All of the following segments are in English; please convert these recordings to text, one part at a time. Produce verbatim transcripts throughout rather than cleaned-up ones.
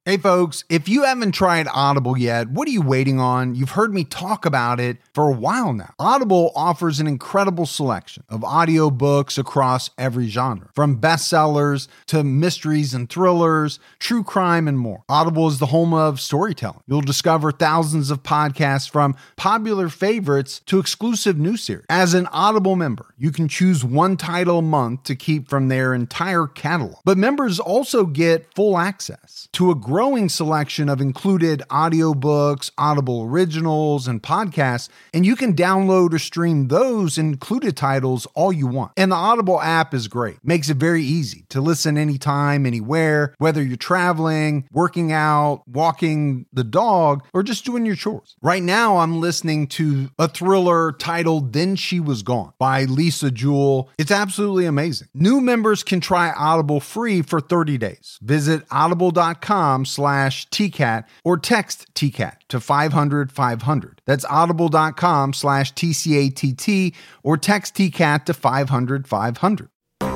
Hey folks, if you haven't tried Audible yet, what are you waiting on? You've heard me talk about it for a while now. Audible offers an incredible selection of audiobooks across every genre, from bestsellers to mysteries and thrillers, true crime, and more. Audible is the home of storytelling. You'll discover thousands of podcasts from popular favorites to exclusive new series. As an Audible member, you can choose one title a month to keep from their entire catalog. But members also get full access to a growing selection of included audiobooks, Audible originals, and podcasts, and you can download or stream those included titles all you want. And the Audible app is great. Makes it very easy to listen anytime, anywhere, whether you're traveling, working out, walking the dog, or just doing your chores. Right now, I'm listening to a thriller titled Then She Was Gone by Lisa Jewell. It's absolutely amazing. New members can try Audible free for thirty days. Visit audible.com slash TCAT or text T C A T to five hundred five hundred. That's audible.com slash TCATT or text T C A T to five hundred five hundred.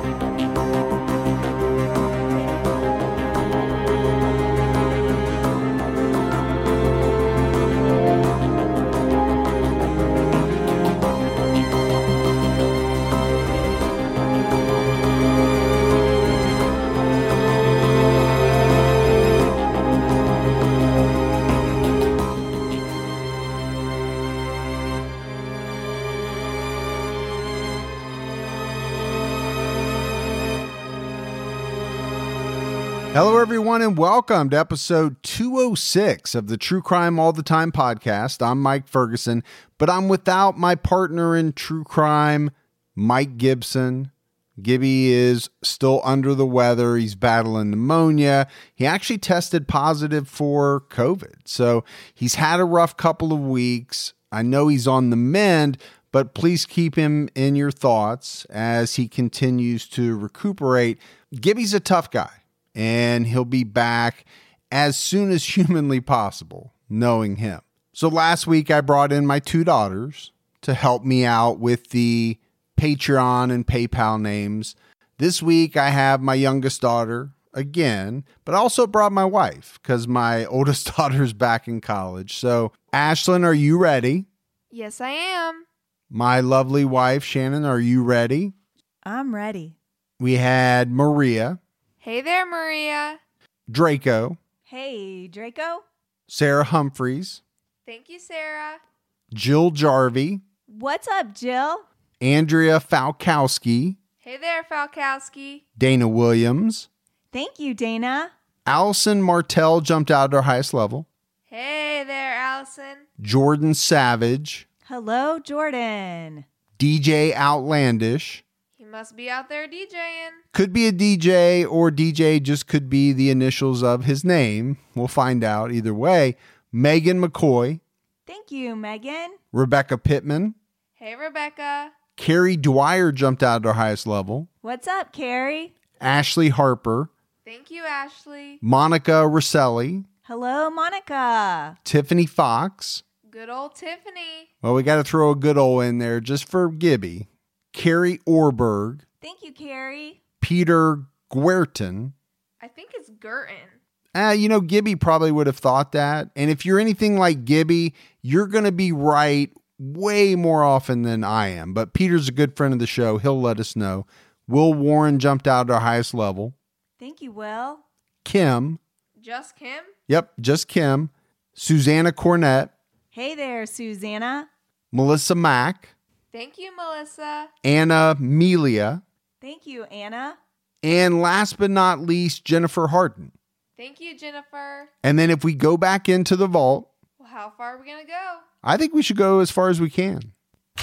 Hello, everyone, and welcome to episode two oh six of the True Crime All the Time podcast. I'm Mike Ferguson, but I'm without my partner in true crime, Mike Gibson. Gibby is still under the weather. He's battling pneumonia. He actually tested positive for COVID, so he's had a rough couple of weeks. I know he's on the mend, but please keep him in your thoughts as he continues to recuperate. Gibby's a tough guy, and he'll be back as soon as humanly possible, knowing him. So last week I brought in my two daughters to help me out with the Patreon and PayPal names. This week I have my youngest daughter again, but I also brought my wife because my oldest daughter's back in college. So Ashlyn, are you ready? Yes, I am. My lovely wife, Shannon, are you ready? I'm ready. We had Maria. Hey there, Maria. Draco. Hey, Draco. Sarah Humphreys. Thank you, Sarah. Jill Jarvie. What's up, Jill? Andrea Falkowski. Hey there, Falkowski. Dana Williams. Thank you, Dana. Allison Martell jumped out at her highest level. Hey there, Allison. Jordan Savage. Hello, Jordan. D J Outlandish. He must be out there DJing. Could be a D J, or D J just could be the initials of his name. We'll find out either way. Megan McCoy. Thank you, Megan. Rebecca Pittman. Hey, Rebecca. Carrie Dwyer jumped out at her highest level. What's up, Carrie? Ashley Harper. Thank you, Ashley. Monica Rosselli. Hello, Monica. Tiffany Fox. Good old Tiffany. Well, we got to throw a good old in there just for Gibby. Carrie Orberg. Thank you, Carrie. Peter Guertin. I think it's Gurtin. Uh, you know, Gibby probably would have thought that. And if you're anything like Gibby, you're going to be right way more often than I am. But Peter's a good friend of the show. He'll let us know. Will Warren jumped out at our highest level. Thank you, Will. Kim. Just Kim? Yep, just Kim. Susanna Cornett. Hey there, Susanna. Melissa Mack. Thank you, Melissa. Anna Melia. Thank you, Anna. And last but not least, Jennifer Harden. Thank you, Jennifer. And then if we go back into the vault, Well, how far are we going to go? I think we should go as far as we can.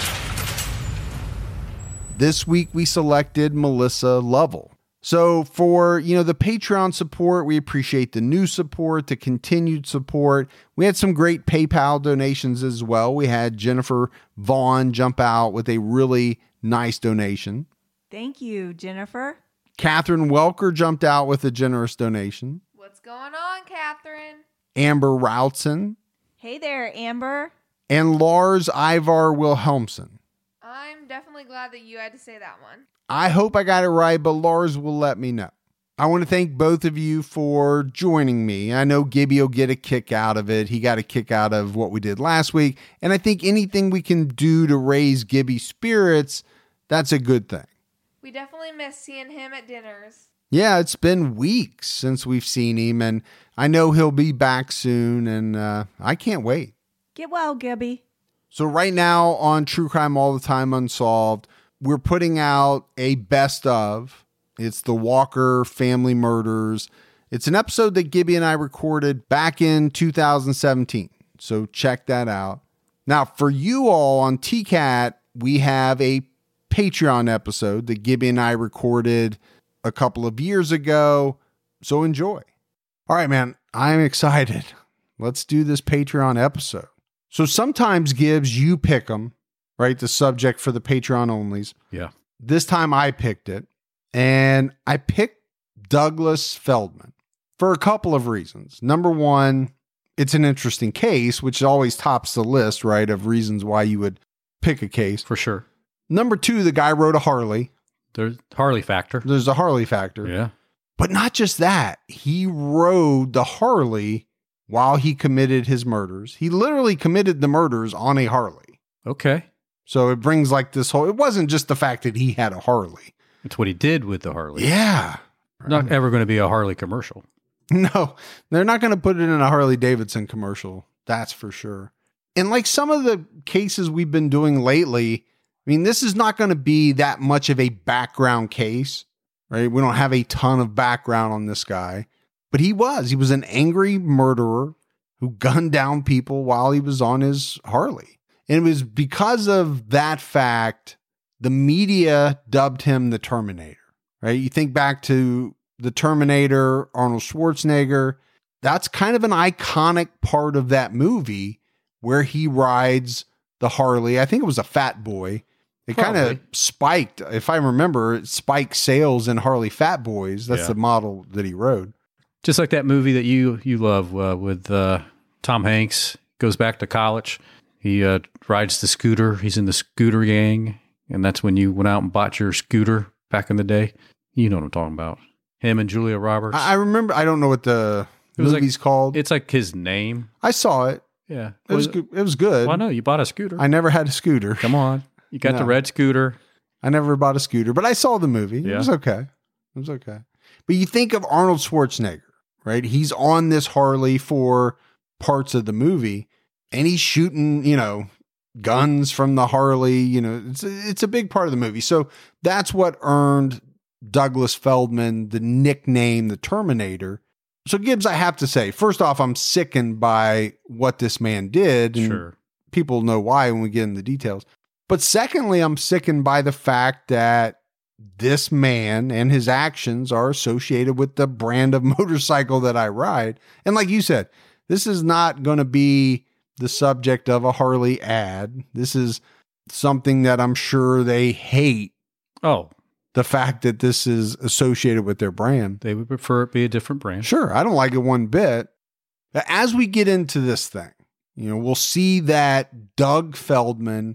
This week we selected Melissa Lovell. So for, you know, the Patreon support, we appreciate the new support, the continued support. We had some great PayPal donations as well. We had Jennifer Vaughn jump out with a really nice donation. Thank you, Jennifer. Catherine Welker jumped out with a generous donation. What's going on, Catherine? Amber Routson. Hey there, Amber. And Lars Ivar Wilhelmsen. I'm definitely glad that you had to say that one. I hope I got it right, but Lars will let me know. I want to thank both of you for joining me. I know Gibby will get a kick out of it. He got a kick out of what we did last week. And I think anything we can do to raise Gibby's spirits, that's a good thing. We definitely miss seeing him at dinners. Yeah, it's been weeks since we've seen him, and I know he'll be back soon, and uh, I can't wait. Get well, Gibby. So right now on True Crime All the Time Unsolved, we're putting out a best of. It's the Walker family murders. It's an episode that Gibby and I recorded back in two thousand seventeen. So check that out. Now, for you all on T CAT, we have a Patreon episode that Gibby and I recorded a couple of years ago. So enjoy. All right, man, I'm excited. Let's do this Patreon episode. So sometimes, Gibbs, you pick them, right? The subject for the Patreon onlys. Yeah. This time I picked it, and I picked Douglas Feldman for a couple of reasons. Number one, it's an interesting case, which always tops the list, right, of reasons why you would pick a case. For sure. Number two, the guy rode a Harley. There's Harley factor. There's a Harley factor. Yeah. But not just that. He rode the Harley while he committed his murders. He literally committed the murders on a Harley. Okay. So it brings like this whole, it wasn't just the fact that he had a Harley. It's what he did with the Harley. Yeah. Not ever going to be a Harley commercial. No, they're not going to put it in a Harley Davidson commercial. That's for sure. And like some of the cases we've been doing lately, I mean, this is not going to be that much of a background case, right? We don't have a ton of background on this guy, but he was, he was an angry murderer who gunned down people while he was on his Harley. And it was because of that fact, the media dubbed him the Terminator, right? You think back to the Terminator, Arnold Schwarzenegger, that's kind of an iconic part of that movie where he rides the Harley. I think it was a Fat Boy. It kind of spiked, if I remember, it spiked sales in Harley Fat Boys. That's Yeah. the model that he rode. Just like that movie that you you love uh, with uh, Tom Hanks, goes back to college. He uh, rides the scooter. He's in the scooter gang. And that's when you went out and bought your scooter back in the day. You know what I'm talking about. Him and Julia Roberts. I, I remember, I don't know what the It was movie's like- called. It's like his name. I saw it. Yeah. It was, good. It was good. Well, no, you bought a scooter. I never had a scooter. Come on. You got No. the red scooter. I never bought a scooter, but I saw the movie. It Yeah. was okay. It was okay. But you think of Arnold Schwarzenegger, right? He's on this Harley for parts of the movie, and he's shooting, you know, guns from the Harley. You know, it's a, it's a big part of the movie. So that's what earned Douglas Feldman the nickname, the Terminator. So Gibbs, I have to say, first off, I'm sickened by what this man did. And Sure. people know why when we get into the details. But secondly, I'm sickened by the fact that this man and his actions are associated with the brand of motorcycle that I ride. And like you said, this is not going to be the subject of a Harley ad. This is something that I'm sure they hate, Oh, the fact that this is associated with their brand. they would prefer it be a different brand. Sure, I don't like it one bit. But as we get into this thing, you know, we'll see that Doug Feldman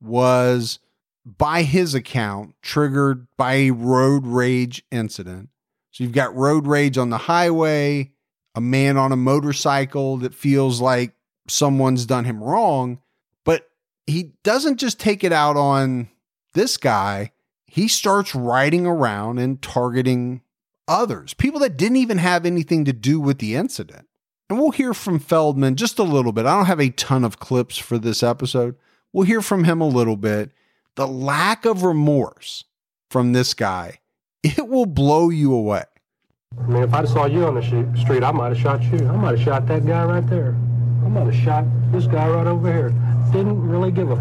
was, by his account, triggered by a road rage incident. So you've got road rage on the highway, a man on a motorcycle that feels like someone's done him wrong, but he doesn't just take it out on this guy. He starts riding around and targeting others, people that didn't even have anything to do with the incident. And we'll hear from Feldman just a little bit. I don't have a ton of clips for this episode. We'll hear from him a little bit. The lack of remorse from this guy, it will blow you away. I mean, if I saw you on the sh- street, I might have shot you. I might have shot that guy right there. I might have shot this guy right over here. Didn't really give a...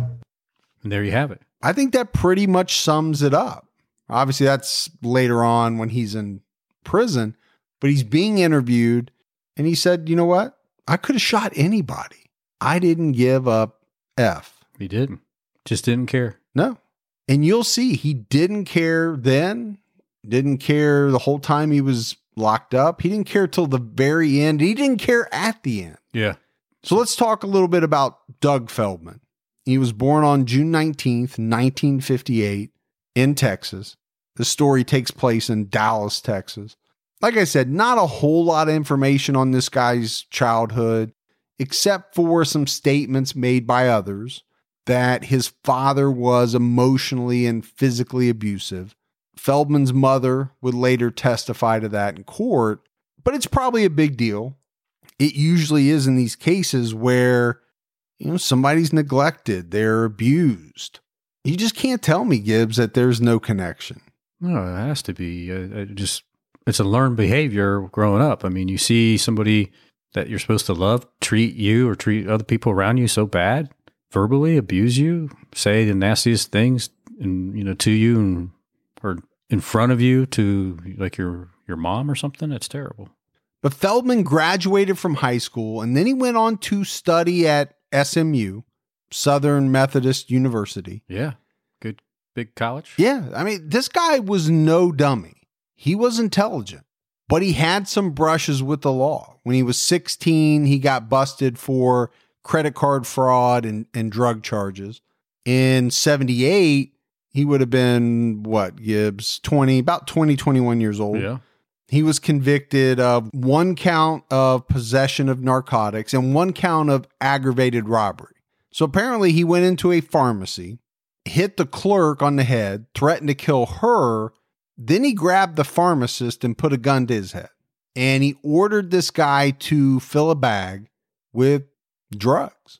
And there you have it. I think that pretty much sums it up. Obviously, that's later on when he's in prison, but he's being interviewed and he said, you know what? I could have shot anybody. I didn't give a F. He didn't. Just didn't care. No. And you'll see he didn't care then, didn't care the whole time he was locked up. He didn't care till the very end. He didn't care at the end. Yeah. So let's talk a little bit about Doug Feldman. He was born on June nineteenth, nineteen fifty-eight in Texas. The story takes place in Dallas, Texas. Like I said, not a whole lot of information on this guy's childhood, except for some statements made by others that his father was emotionally and physically abusive. Feldman's mother would later testify to that in court, but it's probably a big deal. It usually is in these cases where, you know, somebody's neglected, they're abused. You just can't tell me, Gibbs, that there's no connection. No, it has to be. Uh, it just it's a learned behavior growing up. I mean, you see somebody that you're supposed to love treat you or treat other people around you so bad, verbally abuse you, say the nastiest things, and you know, to you and or in front of you to like your your mom or something. That's terrible. But Feldman graduated from high school, and then he went on to study at S M U, Southern Methodist University. Yeah. Good, big college. Yeah. I mean, this guy was no dummy. He was intelligent, but he had some brushes with the law. When he was sixteen, he got busted for credit card fraud and, and drug charges. In seventy-eight, he would have been, what, Gibbs, twenty, about twenty, twenty-one years old. Yeah. He was convicted of one count of possession of narcotics and one count of aggravated robbery. So apparently he went into a pharmacy, hit the clerk on the head, threatened to kill her. Then he grabbed the pharmacist and put a gun to his head. And he ordered this guy to fill a bag with drugs.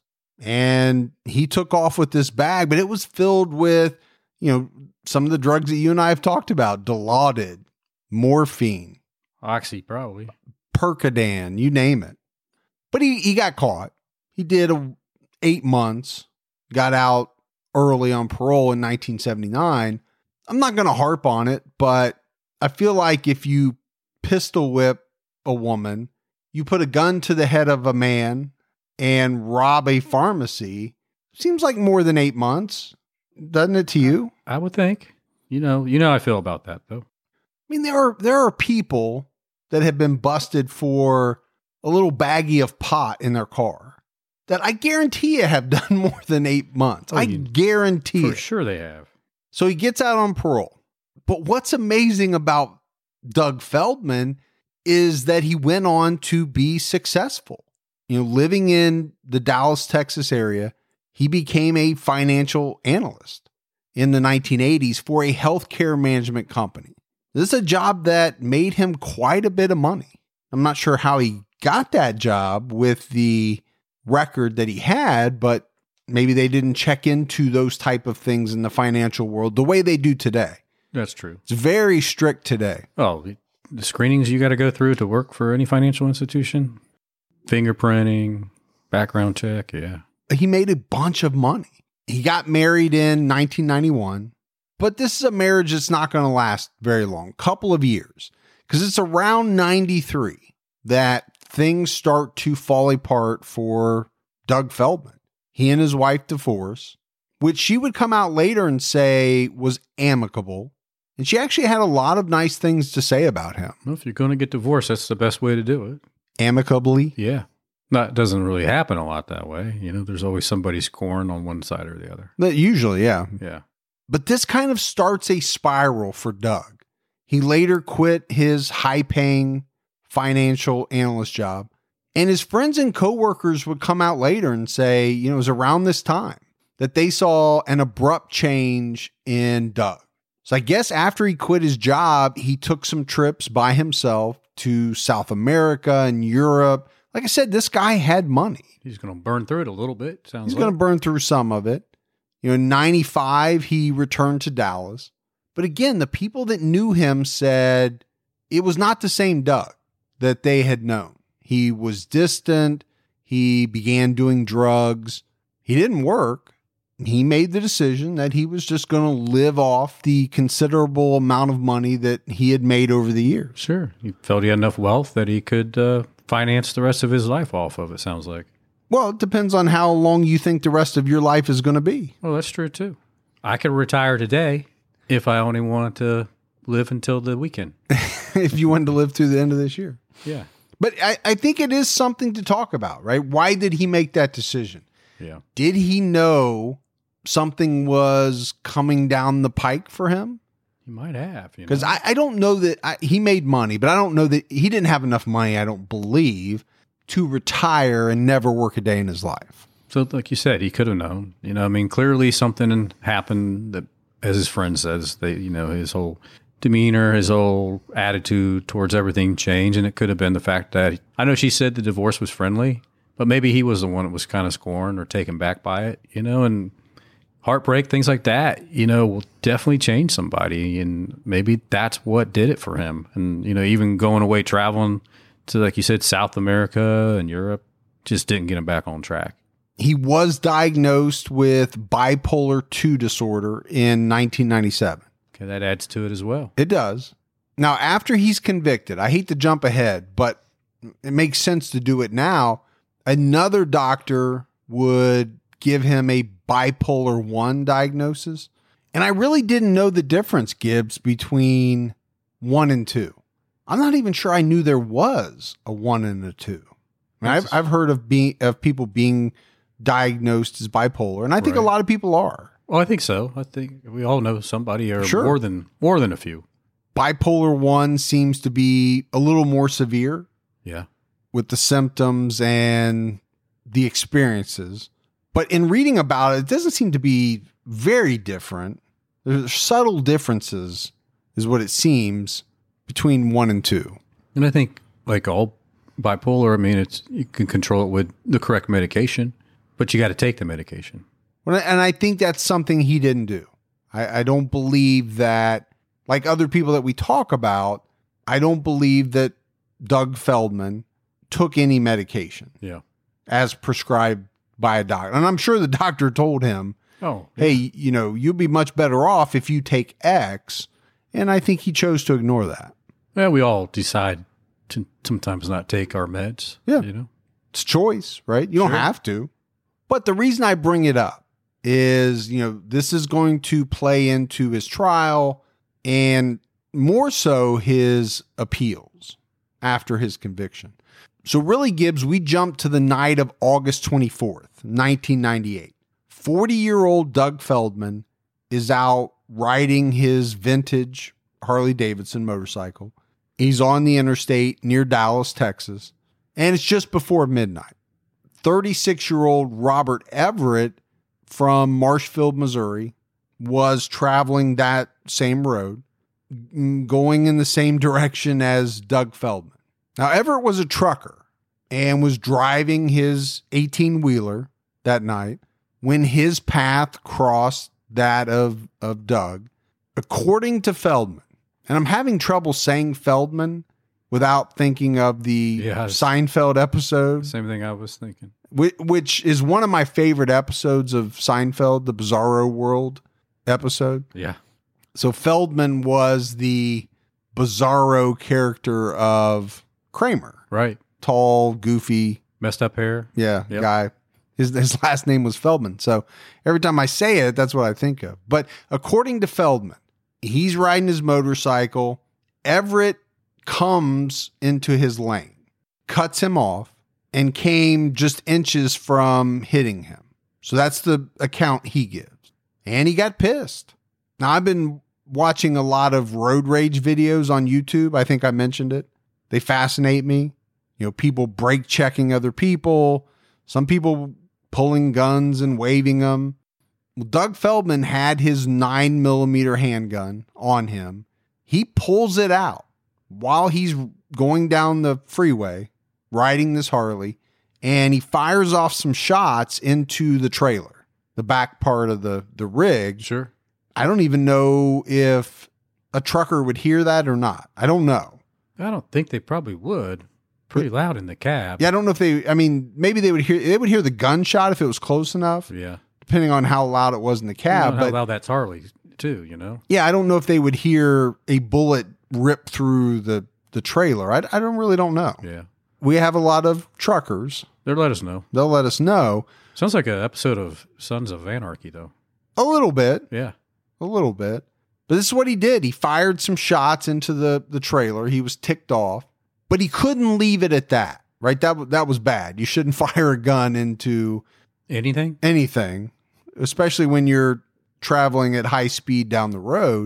And he took off with this bag, but it was filled with, you know, some of the drugs that you and I have talked about, Dilaudid, morphine, Oxy, probably. Percodan, you name it. But he, he got caught. He did a, eight months, got out early on parole in nineteen seventy-nine. I'm not going to harp on it, but I feel like if you pistol whip a woman, you put a gun to the head of a man and rob a pharmacy, seems like more than eight months. Doesn't it to you? I would think. You know, you know how I feel about that, though. I mean, there are there are people that have been busted for a little baggie of pot in their car that I guarantee you have done more than eight months. Oh, I you- guarantee For it. sure they have. So he gets out on parole. But what's amazing about Doug Feldman is that he went on to be successful. You know, living in the Dallas, Texas area, he became a financial analyst in the nineteen eighties for a healthcare management company. This is a job that made him quite a bit of money. I'm not sure how he got that job with the record that he had, but maybe they didn't check into those type of things in the financial world the way they do today. That's true. It's very strict today. Oh, the, the screenings you got to go through to work for any financial institution, fingerprinting, background check. Yeah. He made a bunch of money. He got married in nineteen ninety-one, but this is a marriage that's not going to last very long, couple of years, because it's around ninety-three that things start to fall apart for Doug Feldman. He and his wife divorce, which she would come out later and say was amicable. And she actually had a lot of nice things to say about him. Well, if you're going to get divorced, that's the best way to do it. Amicably. Yeah. That doesn't really happen a lot that way. You know, there's always somebody scoring on one side or the other. But usually, yeah. Yeah. But this kind of starts a spiral for Doug. He later quit his high-paying financial analyst job, and his friends and coworkers would come out later and say, you know, it was around this time that they saw an abrupt change in Doug. So I guess after he quit his job, he took some trips by himself to South America and Europe. Like I said, this guy had money. He's going to burn through it a little bit. Sounds He's like. going to burn through some of it. You know, in ninety-five, he returned to Dallas. But again, the people that knew him said it was not the same Doug that they had known. He was distant. He began doing drugs. He didn't work. He made the decision that he was just going to live off the considerable amount of money that he had made over the years. Sure. He felt he had enough wealth that he could uh, finance the rest of his life off of it, sounds like. Well, it depends on how long you think the rest of your life is going to be. Well, that's true, too. I could retire today if I only wanted to live until the weekend. If you wanted to live through the end of this year. Yeah. But I, I think it is something to talk about, right? Why did he make that decision? Yeah. Did he know something was coming down the pike for him? He might have. Because I, I don't know that I, he made money, but I don't know that he didn't have enough money, I don't believe, to retire and never work a day in his life. So like you said, he could have known. You know, I mean, clearly something happened that, as his friend says, they, you know, his whole demeanor, his whole attitude towards everything changed. And it could have been the fact that, I know she said the divorce was friendly, but maybe he was the one that was kind of scorned or taken back by it, you know, and heartbreak, things like that, you know, will definitely change somebody. And maybe that's what did it for him. And, you know, even going away traveling to, like you said, South America and Europe just didn't get him back on track. He was diagnosed with bipolar two disorder in nineteen ninety-seven. Okay, that adds to it as well. It does. Now, after he's convicted, I hate to jump ahead, but it makes sense to do it now. Another doctor would give him a bipolar one diagnosis. And I really didn't know the difference, Gibbs, between one and two. I'm not even sure I knew there was a one and a two. I mean, I've, I've heard of being of people being diagnosed as bipolar, and I think Right. a lot of people are. Well, I think so. I think we all know somebody or Sure. more than more than a few. Bipolar one seems to be a little more severe Yeah. with the symptoms and the experiences. But in reading about it, it doesn't seem to be very different. There's subtle differences, is what it seems, between one and two. And I think like all bipolar, I mean, it's you can control it with the correct medication, but you got to take the medication. Well, and I think that's something he didn't do. I, I don't believe that, like other people that we talk about, I don't believe that Doug Feldman took any medication Yeah. as prescribed by a doctor. And I'm sure the doctor told him, Oh, hey, you know, you'll be much better off if you take X. And I think he chose to ignore that. well, we all decide to sometimes not take our meds. Yeah. You know? It's choice, right? You don't Sure. have to. But the reason I bring it up is, you know, this is going to play into his trial and more so his appeals after his conviction. So really, Gibbs, we jump to the night of August twenty-fourth, nineteen ninety-eight. forty-year-old Doug Feldman is out riding his vintage Harley Davidson motorcycle. He's on the interstate near Dallas, Texas, and it's just before midnight. thirty-six-year-old Robert Everett from Marshfield, Missouri, was traveling that same road, going in the same direction as Doug Feldman. Now, Everett was a trucker and was driving his eighteen-wheeler that night when his path crossed that of, of Doug. According to Feldman, and I'm having trouble saying Feldman without thinking of the Yeah. Seinfeld episode, Same thing I was thinking. which, which is one of my favorite episodes of Seinfeld, the Bizarro World episode. Yeah. So Feldman was the Bizarro character of Kramer. Right. Tall, goofy, Messed up hair. yeah, Yep. guy. His, his last name was Feldman. So every time I say it, that's what I think of. But according to Feldman, he's riding his motorcycle. Everett comes into his lane, cuts him off, and came just inches from hitting him. So that's the account he gives. And he got pissed. Now, I've been watching a lot of road rage videos on YouTube. I think I mentioned it. They fascinate me. You know, people brake checking other people, some people pulling guns and waving them. Well, Doug Feldman had his nine millimeter handgun on him. He pulls it out while he's going down the freeway, riding this Harley, and he fires off some shots into the trailer, the back part of the, the rig. Sure. I don't even know if a trucker would hear that or not. I don't know. I don't think they probably would. Pretty loud in the cab. Yeah, I don't know if they, I mean, maybe they would hear, they would hear the gunshot if it was close enough, Yeah. depending on how loud it was in the cab. You know how But loud that's Harley too, you know? yeah, I don't know if they would hear a bullet rip through the, the trailer. I, I don't really don't know. Yeah. We have a lot of truckers. They'll let us know. They'll let us know Sounds like an episode of Sons of Anarchy though. a little bit, Yeah. a little bit. But this is what he did. He fired some shots into the, the trailer. He was ticked off, but he couldn't leave it at that, right? That, w- that was bad. You shouldn't fire a gun into Anything? anything, especially when you're traveling at high speed down the road.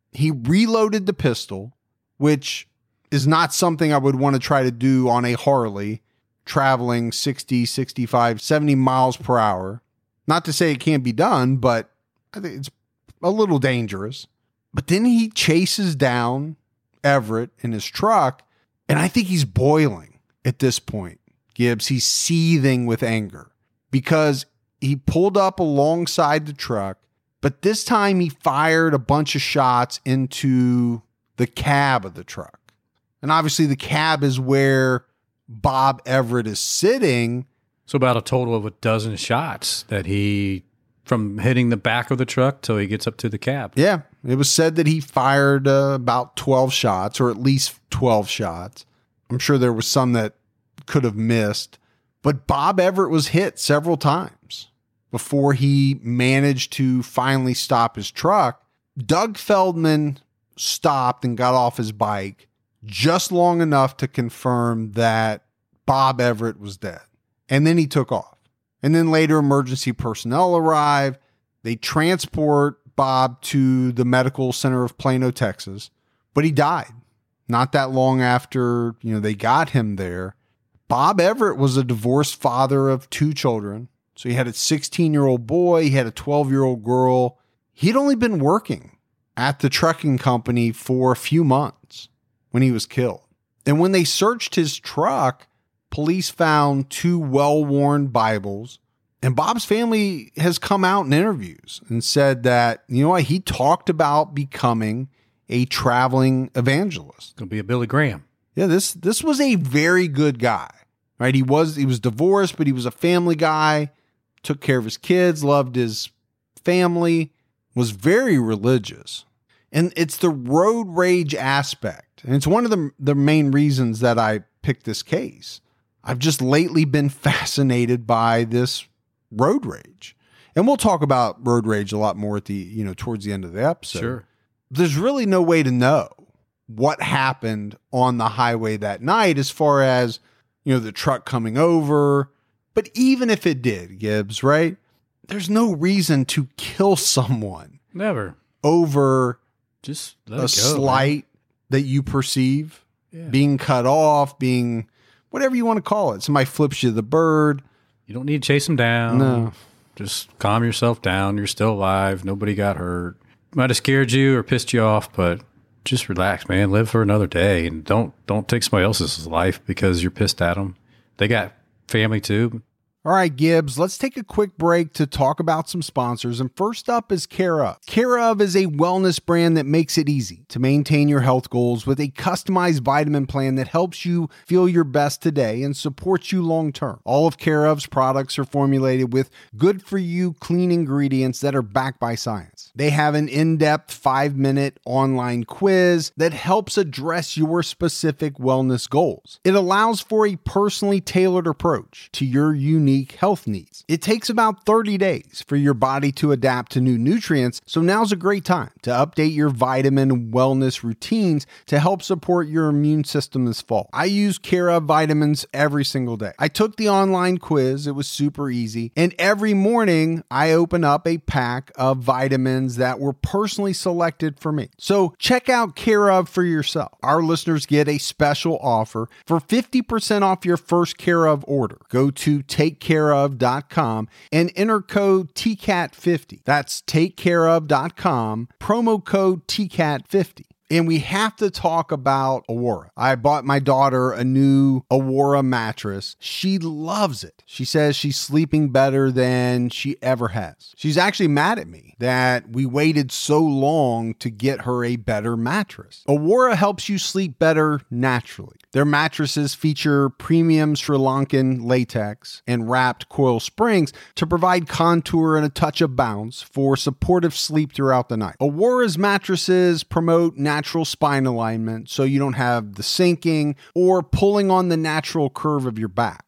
He reloaded the pistol, which is not something I would want to try to do on a Harley traveling sixty, sixty-five, seventy miles per hour. Not to say it can't be done, but I think it's a little dangerous. But then he chases down Everett in his truck, and I think he's boiling at this point, Gibbs. He's seething with anger because he pulled up alongside the truck, but this time he fired a bunch of shots into the cab of the truck. And obviously the cab is where Bob Everett is sitting. So about a total of a dozen shots that he, from hitting the back of the truck till he gets up to the cab. Yeah. It was said that he fired uh, about twelve shots, or at least twelve shots. I'm sure there was some that could have missed. But Bob Everett was hit several times before he managed to finally stop his truck. Doug Feldman stopped and got off his bike just long enough to confirm that Bob Everett was dead. And then he took off. And then later emergency personnel arrived. They transport Bob to the medical center of Plano, Texas, but he died not that long after, you know, they got him there. Bob Everett was a divorced father of two children. So he had a sixteen-year-old boy. He had a twelve-year-old girl. He'd only been working at the trucking company for a few months when he was killed. And when they searched his truck, police found two well-worn Bibles. And Bob's family has come out in interviews and said that, you know what, he talked about becoming a traveling evangelist. Gonna be a Billy Graham. Yeah, this this was a very good guy, right? He was he was divorced, but he was a family guy, took care of his kids, loved his family, was very religious. And it's the road rage aspect. And it's one of the, the main reasons that I picked this case. I've just lately been fascinated by this road rage. And we'll talk about road rage a lot more at the, you know, towards the end of the episode. Sure. There's really no way to know what happened on the highway that night as far as, you know, the truck coming over. But even if it did, Gibbs, right? There's no reason to kill someone. Never. Over just let a it go, slight man. That you perceive, yeah. being cut off, being whatever you want to call it. Somebody flips you the bird. You don't need to chase them down. No. Just calm yourself down. You're still alive. Nobody got hurt. Might have scared you or pissed you off, but just relax, man. Live for another day, and don't don't take somebody else's life because you're pissed at them. They got family too. All right, Gibbs, let's take a quick break to talk about some sponsors. And first up is Care of. Care of is a wellness brand that makes it easy to maintain your health goals with a customized vitamin plan that helps you feel your best today and supports you long term. All of Care of's products are formulated with good for you, clean ingredients that are backed by science. They have an in-depth five-minute online quiz that helps address your specific wellness goals. It allows for a personally tailored approach to your unique health needs. It takes about thirty days for your body to adapt to new nutrients, so now's a great time to update your vitamin and wellness routines to help support your immune system this fall. I use Care of vitamins every single day. I took the online quiz, it was super easy, and every morning I open up a pack of vitamins that were personally selected for me. So check out Care of for yourself. Our listeners get a special offer for fifty percent off your first Care of order. Go to take care of dot com and enter code T C A T fifty. That's take care of dot com, promo code T C A T fifty. And we have to talk about Awara. I bought my daughter a new Awara mattress. She loves it. She says she's sleeping better than she ever has. She's actually mad at me that we waited so long to get her a better mattress. Awara helps you sleep better naturally. Their mattresses feature premium Sri Lankan latex and wrapped coil springs to provide contour and a touch of bounce for supportive sleep throughout the night. Awara's mattresses promote natural spine alignment so you don't have the sinking or pulling on the natural curve of your back.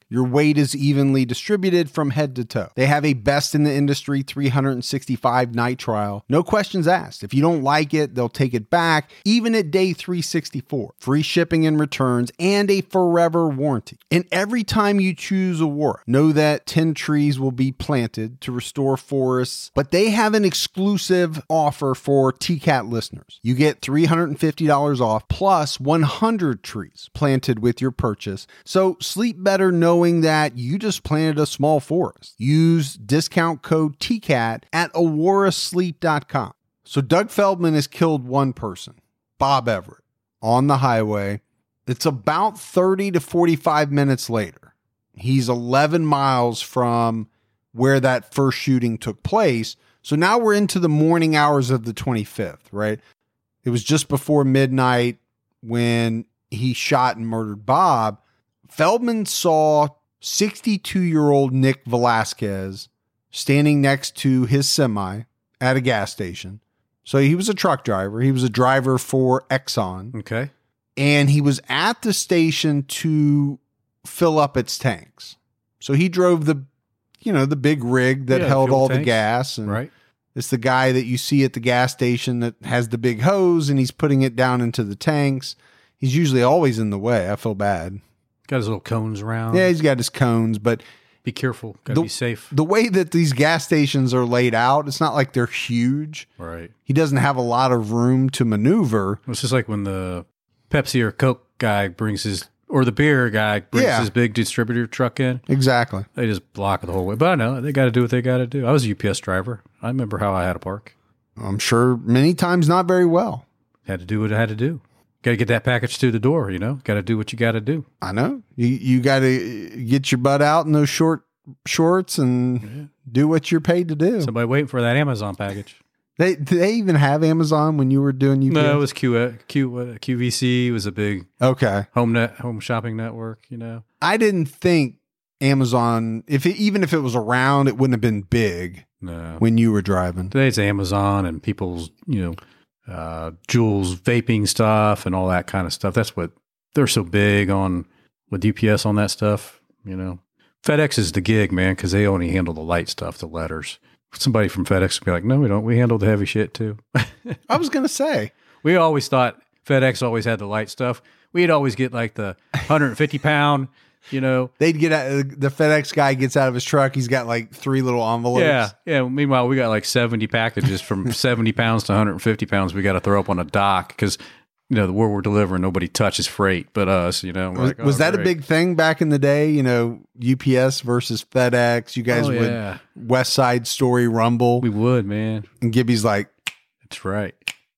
your weight is evenly distributed from head to toe. They have a best in the industry three hundred sixty-five night trial. No questions asked. If you don't like it, they'll take it back, even at day three sixty-four. Free shipping and returns and a forever warranty. And every time you choose Aurora, know that ten trees will be planted to restore forests, but they have an exclusive offer for T CAT listeners. You get three hundred fifty dollars off plus one hundred trees planted with your purchase. So sleep better knowing that you just planted a small forest. Use discount code T CAT at aurora sleep dot com. So Doug Feldman has killed one person, Bob Everett, on the highway. It's about thirty to forty-five minutes later. He's eleven miles from where that first shooting took place. So now we're into the morning hours of the twenty-fifth, right? It was just before midnight when he shot and murdered Bob. Feldman saw sixty-two-year-old Nick Velasquez standing next to his semi at a gas station. So he was a truck driver. He was a driver for Exxon. Okay. And he was at the station to fill up its tanks. So he drove the, you know, the big rig that Yeah, held fuel all the tanks. gas. And Right. it's the guy that you see at the gas station that has the big hose and he's putting it down into the tanks. He's usually always in the way. I feel bad. Got his little cones around. Yeah, he's got his cones, but Be careful. Got to The- be safe. the way that these gas stations are laid out, it's not like they're huge. Right. He doesn't have a lot of room to maneuver. It's just like when the Pepsi or Coke guy brings his, or the beer guy brings Yeah. his big distributor truck in. Exactly. They just block it the whole way. But I know they got to do what they got to do. I was a U P S driver. I remember how I had to park. I'm sure many times not very well. Had to do what I had to do. Got to get that package to the door, you know? Got to do what you got to do. I know. You you got to get your butt out in those short shorts and do what you're paid to do. Somebody waiting for that Amazon package. They did they even have Amazon when you were doing U P S? No, it was Q, Q, uh, Q V C. It was a big Okay. home net, home shopping network, you know? I didn't think Amazon, if it, even if it was around, it wouldn't have been big No. when you were driving. Today it's Amazon and people's, you know, uh, Jules vaping stuff and all that kind of stuff. That's what they're so big on with U P S on that stuff, you know. FedEx is the gig, man, because they only handle the light stuff, the letters. Somebody from FedEx would be like, no, we don't. We handle the heavy shit too. I was going to say. We always thought FedEx always had the light stuff. We'd always get like the one hundred fifty pound, you know. They'd get out, the FedEx guy gets out of his truck. He's got like three little envelopes. Yeah. Yeah. Meanwhile, we got like seventy packages from seventy pounds to one hundred fifty pounds we got to throw up on a dock because, you know, where we're delivering, nobody touches freight but us, you know. We're Was, like, oh, was that great. a big thing back in the day? You know, U P S versus FedEx. You guys Oh, would yeah. West Side Story rumble. We would, man. And Gibby's like That's right.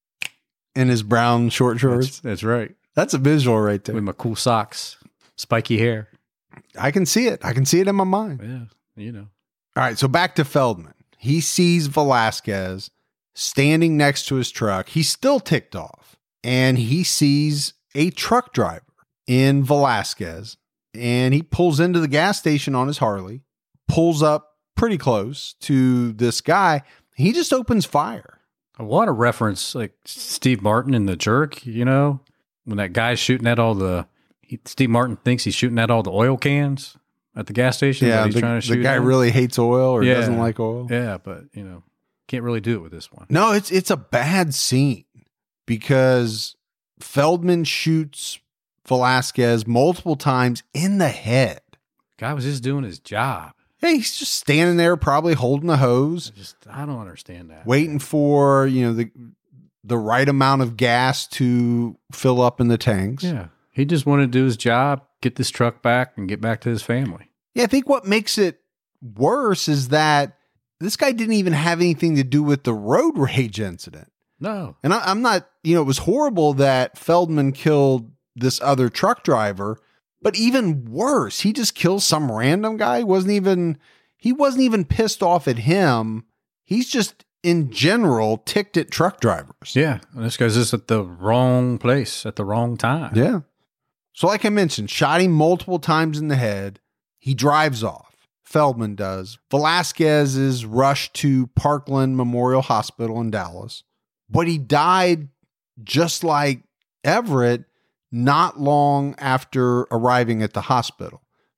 in his brown short That's, shorts. that's right. That's a visual right there. With my cool socks, spiky hair. I can see it. I can see it in my mind. Yeah. You know. All right, so back to Feldman. He sees Velasquez standing next to his truck. He's still ticked off. And he sees a truck driver in Velasquez. And he pulls into the gas station on his Harley, pulls up pretty close to this guy. He just opens fire. I want to reference like Steve Martin in The Jerk, you know, when that guy's shooting at all the, he, Steve Martin thinks he's shooting at all the oil cans at the gas station. Yeah, but he's the, trying to the shoot guy at 'em. really hates oil or Yeah. doesn't like oil. Yeah, but, you know, can't really do it with this one. No, it's it's a bad scene because Feldman shoots Velasquez multiple times in the head. Guy was just doing his job. Hey, he's just standing there, probably holding the hose, I just, I don't understand that. waiting for, you know, the the right amount of gas to fill up in the tanks. Yeah. He just wanted to do his job, get this truck back, and get back to his family. Yeah, I think what makes it worse is that this guy didn't even have anything to do with the road rage incident. No. And I, I'm not, you know, it was horrible that Feldman killed this other truck driver, but even worse, he just kills some random guy. He wasn't even, he wasn't even pissed off at him. He's just in general ticked at truck drivers. Yeah. And this guy's just at the wrong place at the wrong time. Yeah. So like I mentioned, shot him multiple times in the head. He drives off. Feldman does. Velasquez is rushed to Parkland Memorial Hospital in Dallas, but he died just like Everett not long after arriving at the hospital.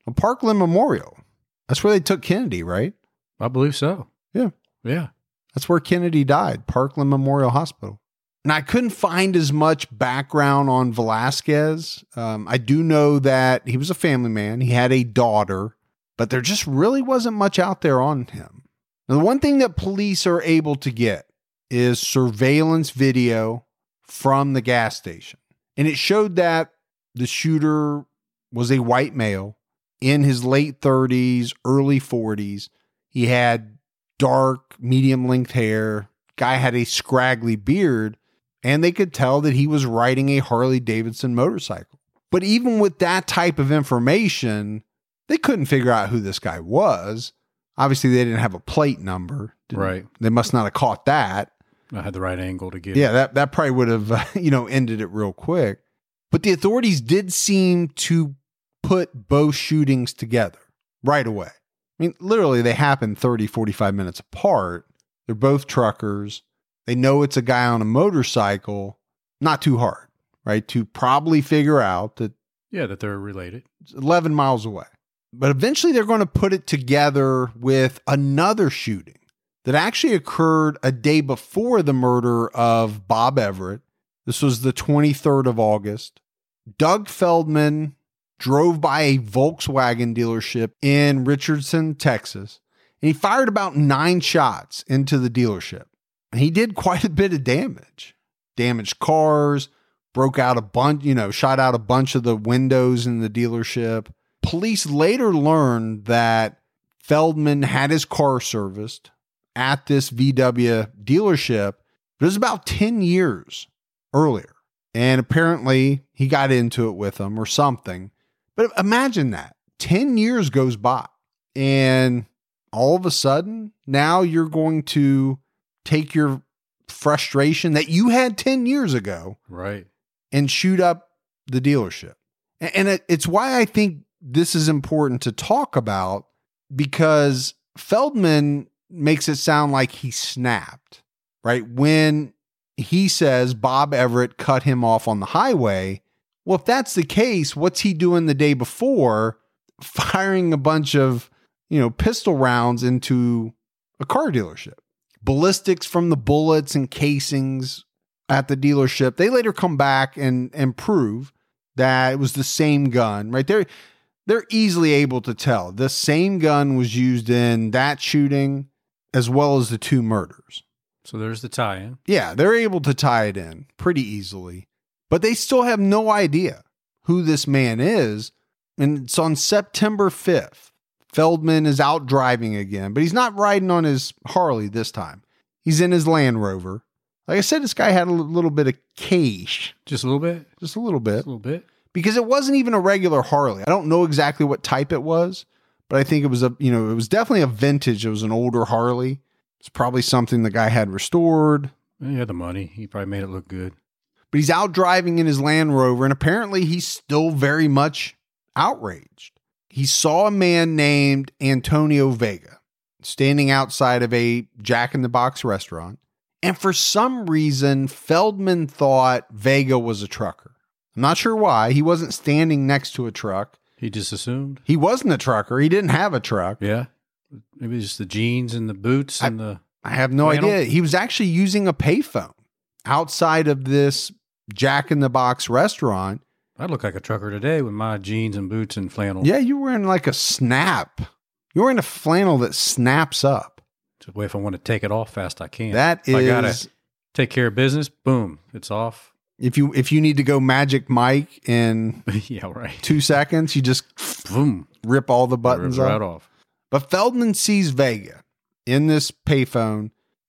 Well, Parkland Memorial. That's where they took Kennedy, right? I believe so. Yeah. Yeah. That's where Kennedy died, Parkland Memorial Hospital. And I couldn't find as much background on Velasquez. Um, I do know that he was a family man. He had a daughter, but there just really wasn't much out there on him. Now, the one thing that police are able to get is surveillance video from the gas station. And it showed that the shooter was a white male in his late thirties, early forties. He had dark, medium-length hair. Guy had a scraggly beard. And they could tell that he was riding a Harley-Davidson motorcycle. But even with that type of information, they couldn't figure out who this guy was. Obviously, they didn't have a plate number. Didn't, Right. They must not have caught that. I had the right angle to get Yeah, it. that, that probably would have, uh, you know, ended it real quick. But the authorities did seem to put both shootings together right away. I mean, literally, they happened thirty, forty-five minutes apart. They're both truckers. They know it's a guy on a motorcycle. Not too hard, right? To probably figure out that Yeah, that they're related. it's eleven miles away. But eventually they're going to put it together with another shooting that actually occurred a day before the murder of Bob Everett. This was the twenty-third of August. Doug Feldman drove by a Volkswagen dealership in Richardson, Texas, and he fired about nine shots into the dealership. And he did quite a bit of damage. Damaged cars, broke out a bunch, you know, shot out a bunch of the windows in the dealership. Police later learned that Feldman had his car serviced at this V W dealership, but it was about ten years earlier. And apparently he got into it with them or something. But imagine that. ten years goes by and all of a sudden now you're going to take your frustration that you had ten years ago Right. and shoot up the dealership. And it, it's why I think this is important to talk about, because Feldman makes it sound like he snapped, right? When he says Bob Everett cut him off on the highway. Well, if that's the case, what's he doing the day before firing a bunch of, you know, pistol rounds into a car dealership? Ballistics from the bullets and casings at the dealership, they later come back and, and prove that it was the same gun, right? They're, they're easily able to tell. The same gun was used in that shooting as well as the two murders. So there's the tie-in. Yeah, they're able to tie it in pretty easily, but they still have no idea who this man is. And it's on September fifth. Feldman is out driving again, but he's not riding on his Harley this time. He's in his Land Rover. Like I said, this guy had a little bit of cash. Just a little bit? Just a little bit. Just a little bit. Because it wasn't even a regular Harley. I don't know exactly what type it was, but I think it was a, you know, it was definitely a vintage. It was an older Harley. It's probably something the guy had restored. He had the money. He probably made it look good. But he's out driving in his Land Rover, and apparently he's still very much outraged. He saw a man named Antonio Vega standing outside of a Jack in the Box restaurant. And for some reason, Feldman thought Vega was a trucker. I'm not sure why. He wasn't standing next to a truck. He just assumed? He wasn't a trucker. He didn't have a truck. Yeah. Maybe just the jeans and the boots and the... I have no flannel? idea. He was actually using a payphone outside of this Jack in the Box restaurant. I'd look like a trucker today with my jeans and boots and flannel. Yeah, you were wearing like a snap. You're wearing a flannel that snaps up. It's a way if I want to take it off fast, I can. That if I gotta is, take care of business, boom, it's off. if you if you need to go Magic Mike in Yeah, right. two seconds, you just Boom. rip all the buttons Rips off. right off. But Feldman sees Vega in this payphone,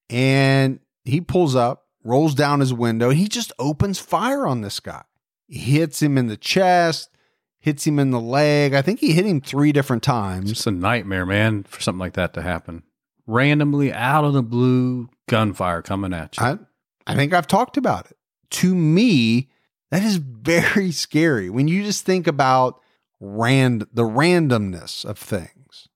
and he pulls up, rolls down his window, and he just opens fire on this guy. He hits him in the chest, hits him in the leg. I think he hit him three different It's times. just a nightmare, man, for something like that to happen. Randomly, out of the blue, gunfire coming at you. I, I think I've talked about it. To me, that is very scary when you just think about rand the randomness of things.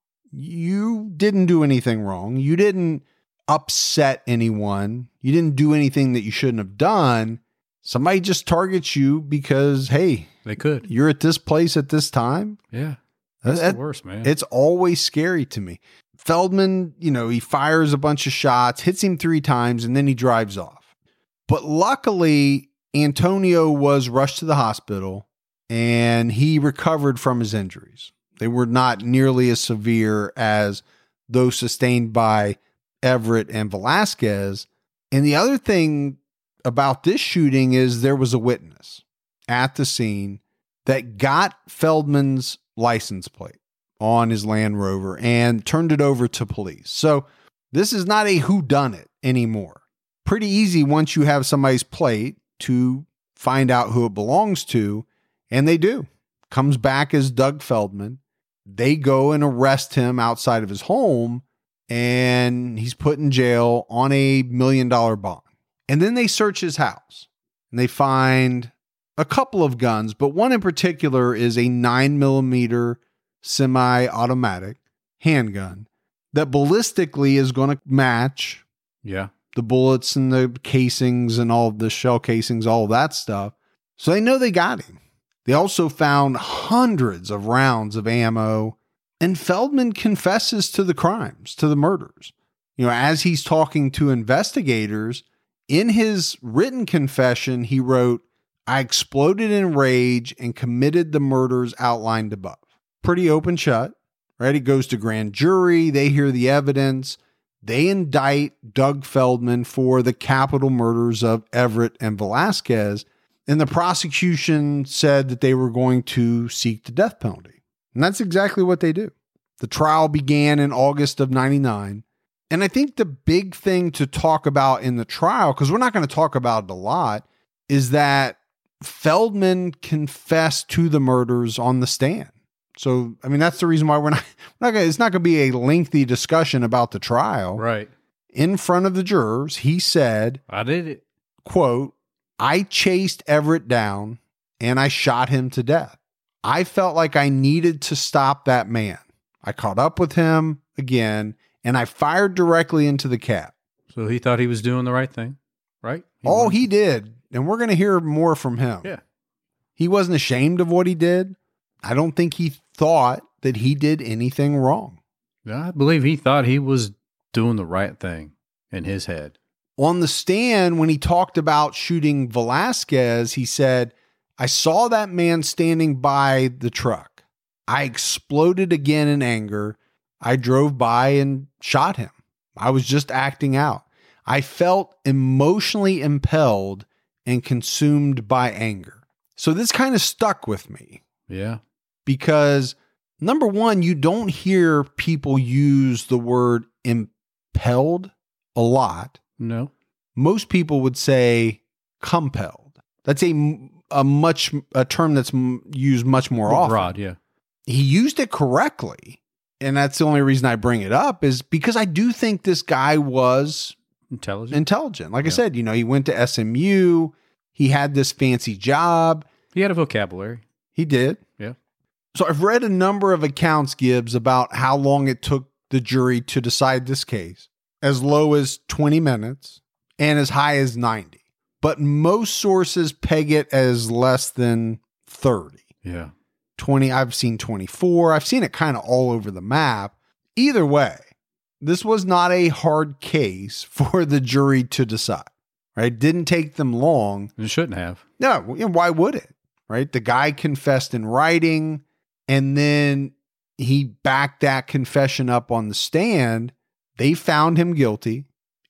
You didn't do anything wrong. You didn't upset anyone. You didn't do anything that you shouldn't have done. Somebody just targets you because, hey, They could. you're at this place at this time. Yeah. That's That- the worst, man. It's always scary to me. Feldman, you know, he fires a bunch of shots, hits him three times, and then he drives off. But luckily, Antonio was rushed to the hospital and he recovered from his injuries. They were not nearly as severe as those sustained by Everett and Velasquez. And the other thing about this shooting is there was a witness at the scene that got Feldman's license plate on his Land Rover and turned it over to police. So this is not a whodunit anymore. Pretty easy once you have somebody's plate to find out who it belongs to, and they do. Comes back as Doug Feldman. They go and arrest him outside of his home, and he's put in jail on a million dollar bond. And then they search his house, and they find a couple of guns, but one in particular is a nine millimeter semi-automatic handgun that ballistically is going to match yeah. the bullets and the casings and all of the shell casings, all of that stuff. So they know they got him. They also found hundreds of rounds of ammo, and Feldman confesses to the crimes, to the murders. You know, as he's talking to investigators, in his written confession, he wrote, "I exploded in rage and committed the murders outlined above." Pretty open shut, right? It goes to grand jury. They hear the evidence. They indict Doug Feldman for the capital murders of Everett and Velasquez. And the prosecution said that they were going to seek the death penalty. And that's exactly what they do. The trial began in August of ninety-nine. And I think the big thing to talk about in the trial, because we're not going to talk about it a lot, is that Feldman confessed to the murders on the stand. So, I mean, that's the reason why we're not, we're not gonna, it's not going to be a lengthy discussion about the trial. Right. In front of the jurors, he said, I did it. quote, "I chased Everett down and I shot him to death. I felt like I needed to stop that man. I caught up with him again and I fired directly into the cab." So he thought he was doing the right thing, right? Oh, wanted- he did. And we're going to hear more from him. Yeah. He wasn't ashamed of what he did. I don't think he thought that he did anything wrong. I believe he thought he was doing the right thing in his head. On the stand, when he talked about shooting Velasquez, he said, "I saw that man standing by the truck. I exploded again in anger. I drove by and shot him. I was just acting out. I felt emotionally impelled and consumed by anger." So this kind of stuck with me Yeah. because, number one, you don't hear people use the word impelled a lot. No. Most people would say compelled. That's a, a much a term that's m- used much more often. Broad, yeah. He used it correctly, and that's the only reason I bring it up is because I do think this guy was Intelligent. intelligent. Like I Yeah. said, you know, he went to S M U. He had this fancy job. He had a vocabulary. He did. Yeah. So I've read a number of accounts, Gibbs, about how long it took the jury to decide this case, as low as twenty minutes and as high as ninety. But most sources peg it as less than thirty. Yeah. twenty, I've seen twenty-four. I've seen it kind of all over the map. Either way, this was not a hard case for the jury to decide, right? It didn't take them long. It shouldn't have. No, you know, why would it? Right? The guy confessed in writing, and then he backed that confession up on the stand. They found him guilty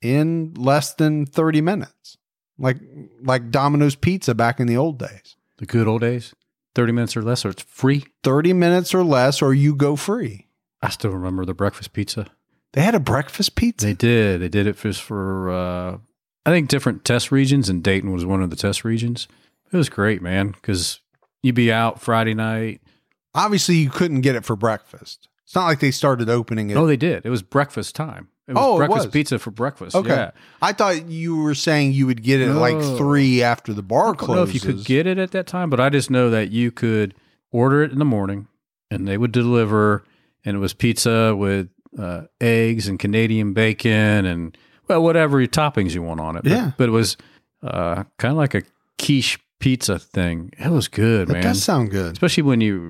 in less than thirty minutes. Like like Domino's Pizza back in the old days. The good old days. thirty minutes or less, or it's free. thirty minutes or less, or you go free. I still remember the breakfast pizza. They had a breakfast pizza. They did. They did it just for, uh, I think, different test regions, and Dayton was one of the test regions. It was great, man, because you'd be out Friday night. Obviously, you couldn't get it for breakfast. It's not like they started opening it. Oh, they did. It was breakfast time. It was Oh, it breakfast was. pizza for breakfast. Okay. Yeah. I thought you were saying you would get it at like No. three after the bar I don't know if closes. you could get it at that time, but I just know that you could order it in the morning, and they would deliver, and it was pizza with uh, eggs and Canadian bacon and, well, whatever toppings you want on it. But, Yeah. But it was uh, kind of like a quiche pizza thing. It was good, That man. does sound good. Especially when you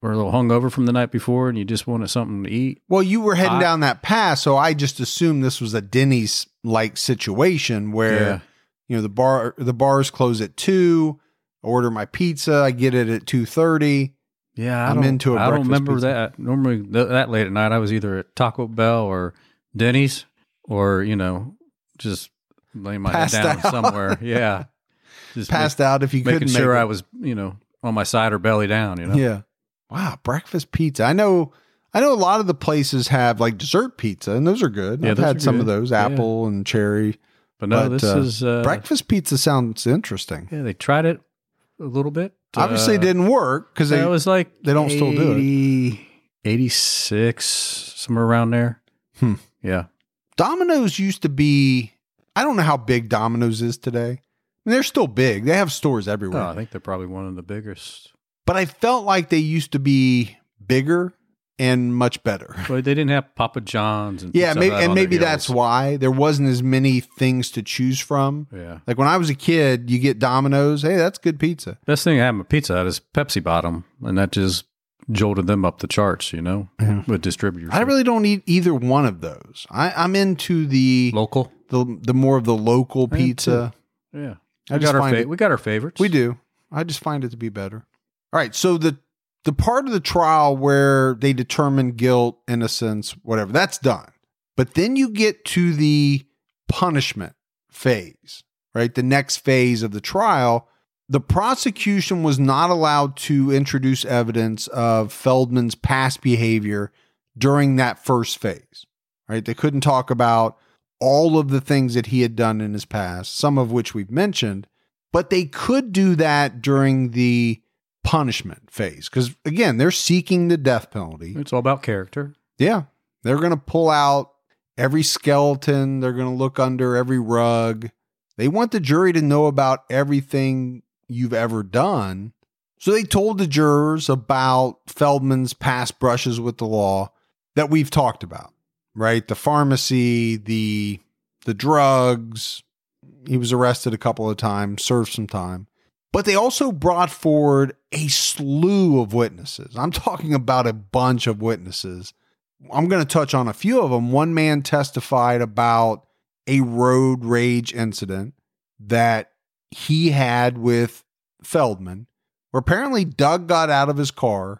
or a little hungover from the night before and you just wanted something to eat. Well, you were heading Hot. down that path, so I just assumed this was a Denny's like situation where Yeah. you know the bar the bars close at two. I order my pizza, I get it at two thirty. Yeah, I I'm don't, into a I don't breakfast remember pizza. that. Normally, th- that late at night, I was either at Taco Bell or Denny's, or you know, just laying my Passed head down out. somewhere. Yeah, just Passed out if you make, couldn't making sure make it. I was, you know, on my side or belly down. You know, Yeah. Wow, breakfast pizza. I know I know a lot of the places have like dessert pizza, and those are good. Yeah, I've those had are some of good. those, Yeah. apple and cherry. but no, But, this uh, is uh, breakfast pizza sounds interesting. Yeah, they tried it a little bit. Obviously, uh, it didn't work because they it was like they don't still do it. eighty, eighty-six, somewhere around there. Hmm. Yeah. Domino's used to be. I don't know how big Domino's is today. I mean, they're still big. They have stores everywhere. Oh, I think they're probably one of the biggest. But I felt like they used to be bigger and much better. Well, they didn't have Papa John's and Yeah, Pizza maybe, Hut and on their maybe that's heels. why there wasn't as many things to choose from. Yeah. Like when I was a kid, you get Domino's. Hey, that's good pizza. Best thing I have at Pizza Hut is Pepsi Bottom, and that just jolted them up the charts, you know, with distributors. I really don't eat either one of those. I, I'm into the, local. the the more of the local I am pizza. Yeah. I We just got our find fa- it- we got our favorites. We do. I just find it to be better. All right. So the the part of the trial where they determine guilt, innocence, whatever, that's done. But then you get to the punishment phase, right? The next phase of the trial. The prosecution was not allowed to introduce evidence of Feldman's past behavior during that first phase, right? They couldn't talk about all of the things that he had done in his past, some of which we've mentioned, but they could do that during the punishment phase. Because again, they're seeking the death penalty. It's all about character. Yeah. They're going to pull out every skeleton. They're going to look under every rug. They want the jury to know about everything you've ever done. So they told the jurors about Feldman's past brushes with the law that we've talked about, right? The pharmacy, the the drugs. He was arrested a couple of times, served some time. But they also brought forward a slew of witnesses. I'm talking about a bunch of witnesses. I'm going to touch on a few of them. One man testified about a road rage incident that he had with Feldman, where apparently Doug got out of his car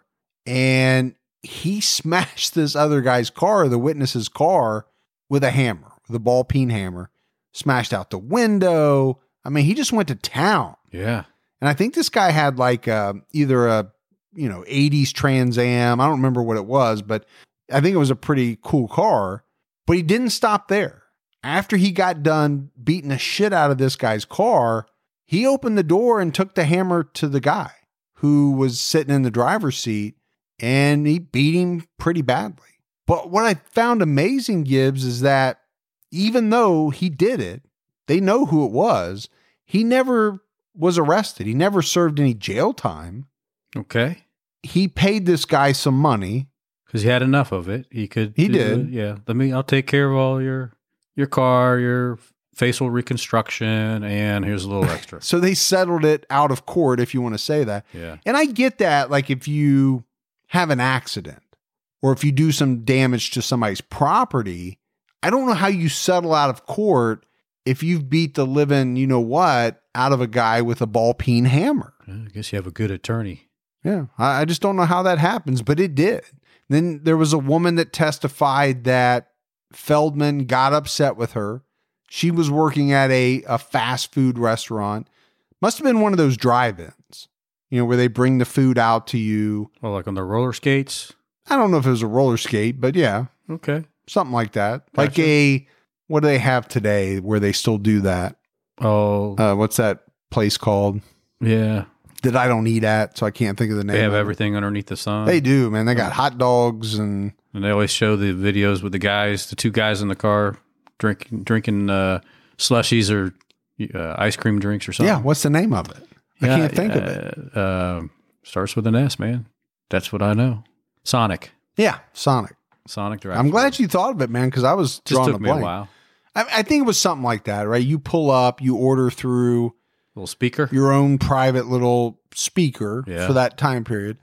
and he smashed this other guy's car, the witness's car, with a hammer, with a ball peen hammer, smashed out the window. I mean, he just went to town. Yeah. And I think this guy had like uh, either a, you know, eighties Trans Am. I don't remember what it was, but I think it was a pretty cool car. But he didn't stop there. After he got done beating the shit out of this guy's car, he opened the door and took the hammer to the guy who was sitting in the driver's seat, and he beat him pretty badly. But what I found amazing, Gibbs, is that even though he did it, they know who it was. He never was arrested. He never served any jail time. Okay. He paid this guy some money. Because he had enough of it. He could. He do did. it. Yeah. Let me, I'll take care of all your, your car, your facial reconstruction, and here's a little extra. So they settled it out of court, if you want to say that. Yeah. And I get that, like if you have an accident or if you do some damage to somebody's property, I don't know how you settle out of court if you've beat the living, you know what, out of a guy with a ball peen hammer. I guess you have a good attorney. Yeah. I, I just don't know how that happens, but it did. Then there was a woman that testified that Feldman got upset with her. She was working at a, a fast food restaurant. Must have been one of those drive-ins, you know, where they bring the food out to you. Well, like on the roller skates. I don't know if it was a roller skate, but yeah, Okay. something like that. Like Gotcha. a, what do they have today where they still do that? Oh, Uh, what's that place called yeah. that I don't eat at, so I can't think of the name. They have of it. everything underneath the sun. They do, man. They got hot dogs and And they always show the videos with the guys, the two guys in the car drinking drinking uh, slushies or uh, ice cream drinks or something. yeah. What's the name of it? I Yeah, can't think of it. uh, Uh, starts with an S, man. That's what I know. Sonic. Yeah, Sonic. Sonic Drive. I'm glad you thought of it, man, because I was Just drawing took a me a blank. while. I, I think it was something like that, right? You pull up, you order through Little speaker. your own private little speaker Yeah. for that time period.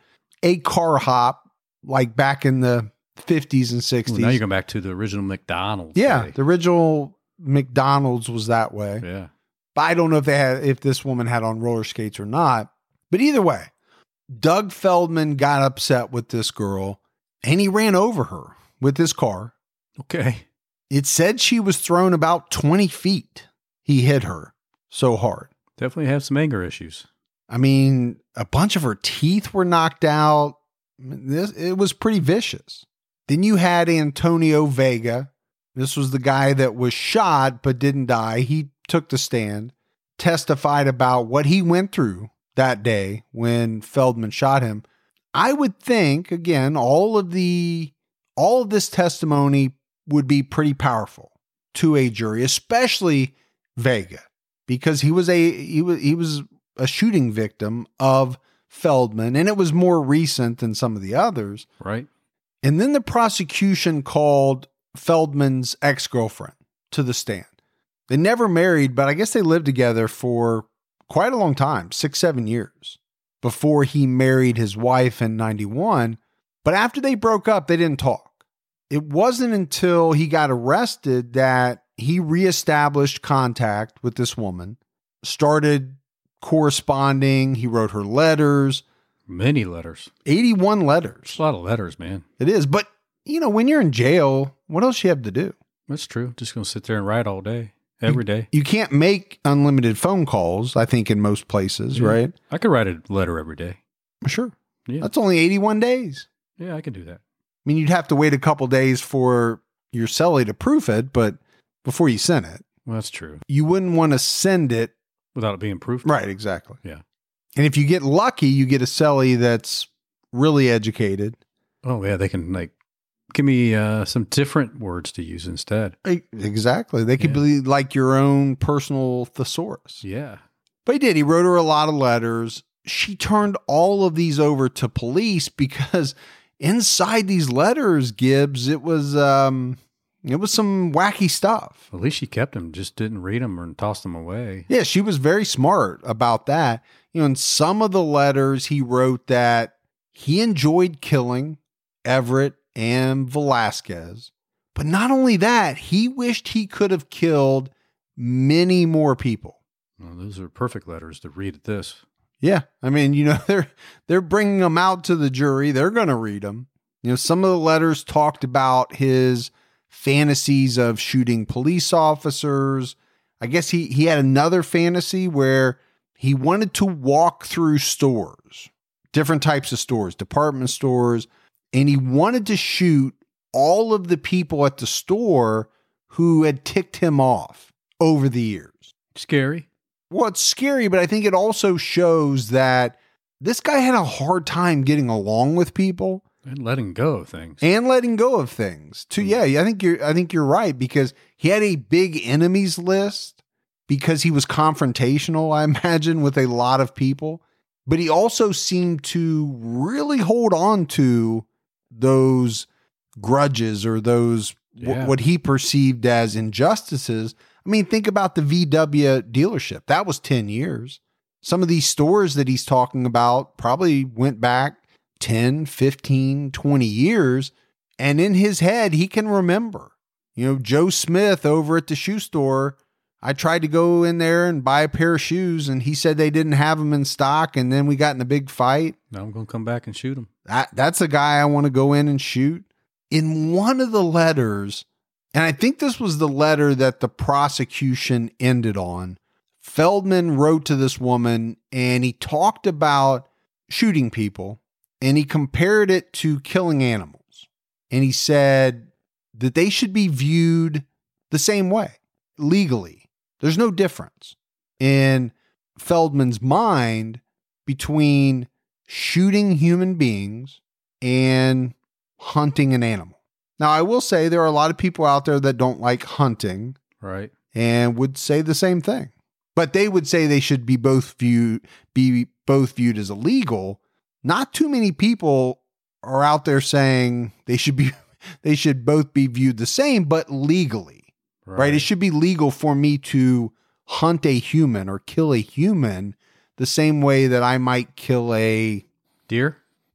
a car hop like back in the fifties and sixties. Well, now you're going back to the original McDonald's. Yeah, day. the original McDonald's was that way. Yeah. But I don't know if they had if this woman had on roller skates or not. But either way, Doug Feldman got upset with this girl and he ran over her with his car. Okay. It said she was thrown about twenty feet. He hit her so hard. Definitely have some anger issues. I mean, a bunch of her teeth were knocked out. This it was pretty vicious. Then you had Antonio Vega. This was the guy that was shot but didn't die. He took the stand, testified about what he went through that day when Feldman shot him. I would think, again, all of the all of this testimony would be pretty powerful to a jury, especially Vega, because he was a he was he was a shooting victim of Feldman, and it was more recent than some of the others. Right. And then the prosecution called Feldman's ex-girlfriend to the stand. They never married, but I guess they lived together for quite a long time, six, seven years, before he married his wife in ninety-one. But after they broke up, they didn't talk. It wasn't until he got arrested that he reestablished contact with this woman, started corresponding. He wrote her letters. Many letters. eighty-one letters. It's a lot of letters, man. It is. But, you know, when you're in jail, what else you have to do? That's true. Just going to sit there and write all day, every day. You can't make unlimited phone calls, I think, in most places, Yeah. right? I could write a letter every day. Sure. Yeah. That's only eighty-one days. Yeah, I can do that. I mean, you'd have to wait a couple days for your cellie to proof it, but before you send it, Well, that's true. you wouldn't want to send it. Without it being proof. Right, exactly. Yeah. And if you get lucky, you get a cellie that's really educated. Oh, yeah. They can, like, give me uh, some different words to use instead. E- Exactly. They could Yeah. be like your own personal thesaurus. Yeah. But he did. He wrote her a lot of letters. She turned all of these over to police because inside these letters, Gibbs, it was um, it was some wacky stuff. At least she kept them, just didn't read them or toss them away. Yeah, she was very smart about that. You know, in some of the letters, he wrote that he enjoyed killing Everett and Velasquez. But not only that, he wished he could have killed many more people. Well, those are perfect letters to read at this. Yeah, I mean, you know, they're they're bringing them out to the jury. They're going to read them. You know, some of the letters talked about his fantasies of shooting police officers. I guess he he had another fantasy where he wanted to walk through stores, different types of stores, department stores, and he wanted to shoot all of the people at the store who had ticked him off over the years. Scary. Well, it's scary, but I think it also shows that this guy had a hard time getting along with people And letting go of things. and letting go of things. Too, yeah, I think you're. I think you're right because he had a big enemies list because he was confrontational. I imagine with a lot of people, but he also seemed to really hold on to those grudges or those w- Yeah. what he perceived as injustices. I mean, think about the V W dealership. That was ten years. Some of these stores that he's talking about probably went back ten, fifteen, twenty years. And in his head, he can remember, you know, Joe Smith over at the shoe store. I tried to go in there and buy a pair of shoes and he said they didn't have them in stock. And then we got in a big fight. Now I'm going to come back and shoot him. That, that's a guy I want to go in and shoot. In one of the letters, and I think this was the letter that the prosecution ended on, Feldman wrote to this woman and he talked about shooting people and he compared it to killing animals. And he said that they should be viewed the same way legally. There's no difference in Feldman's mind between shooting human beings and hunting an animal. Now, I will say there are a lot of people out there that don't like hunting Right. and would say the same thing. But they would say they should be both viewed be both viewed as illegal. Not too many people are out there saying they should be they should both be viewed the same, but legally. Right. Right? It should be legal for me to hunt a human or kill a human the same way that I might kill a Deer?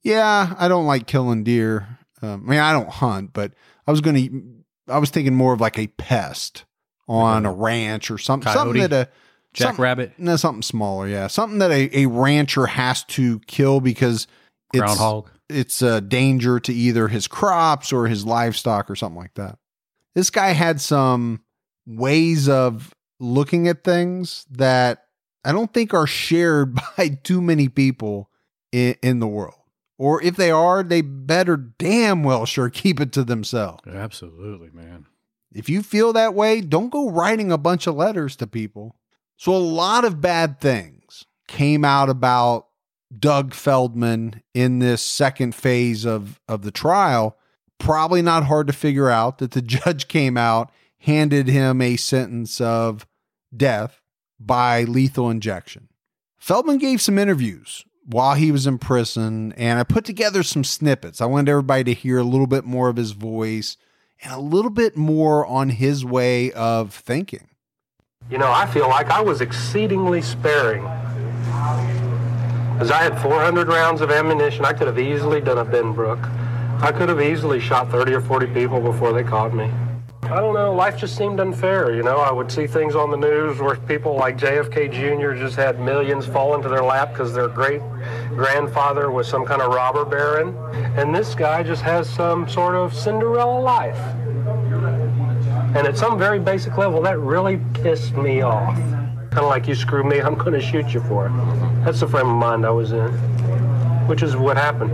Yeah, I don't like killing deer. Um, I mean, I don't hunt, but I was going to, I was thinking more of like a pest on a ranch or something. Coyote? Something that a Jackrabbit? No, something smaller. Yeah. Something that a, a rancher has to kill because it's, Groundhog? it's a danger to either his crops or his livestock or something like that. This guy had some ways of looking at things that I don't think are shared by too many people in, in the world. Or if they are, they better damn well sure keep it to themselves. Absolutely, man. If you feel that way, don't go writing a bunch of letters to people. So a lot of bad things came out about Doug Feldman in this second phase of, of the trial. Probably not hard to figure out that the judge came out, handed him a sentence of death by lethal injection. Feldman gave some interviews while he was in prison, and I put together some snippets. I wanted everybody to hear a little bit more of his voice and a little bit more on his way of thinking. You know, I feel like I was exceedingly sparing. As I had four hundred rounds of ammunition, I could have easily done a Benbrook. I could have easily shot thirty or forty people before they caught me. I don't know, life just seemed unfair, you know. I would see things on the news where people like J F K Junior just had millions fall into their lap because their great-grandfather was some kind of robber baron. And this guy just has some sort of Cinderella life. And at some very basic level, that really pissed me off. Kind of like, you screw me, I'm going to shoot you for it. That's the frame of mind I was in, which is what happened.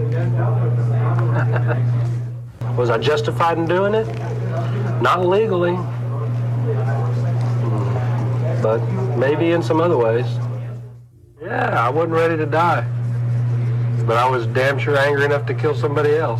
Was I justified in doing it? Not legally, but maybe in some other ways. Yeah, I wasn't ready to die, but I was damn sure angry enough to kill somebody else.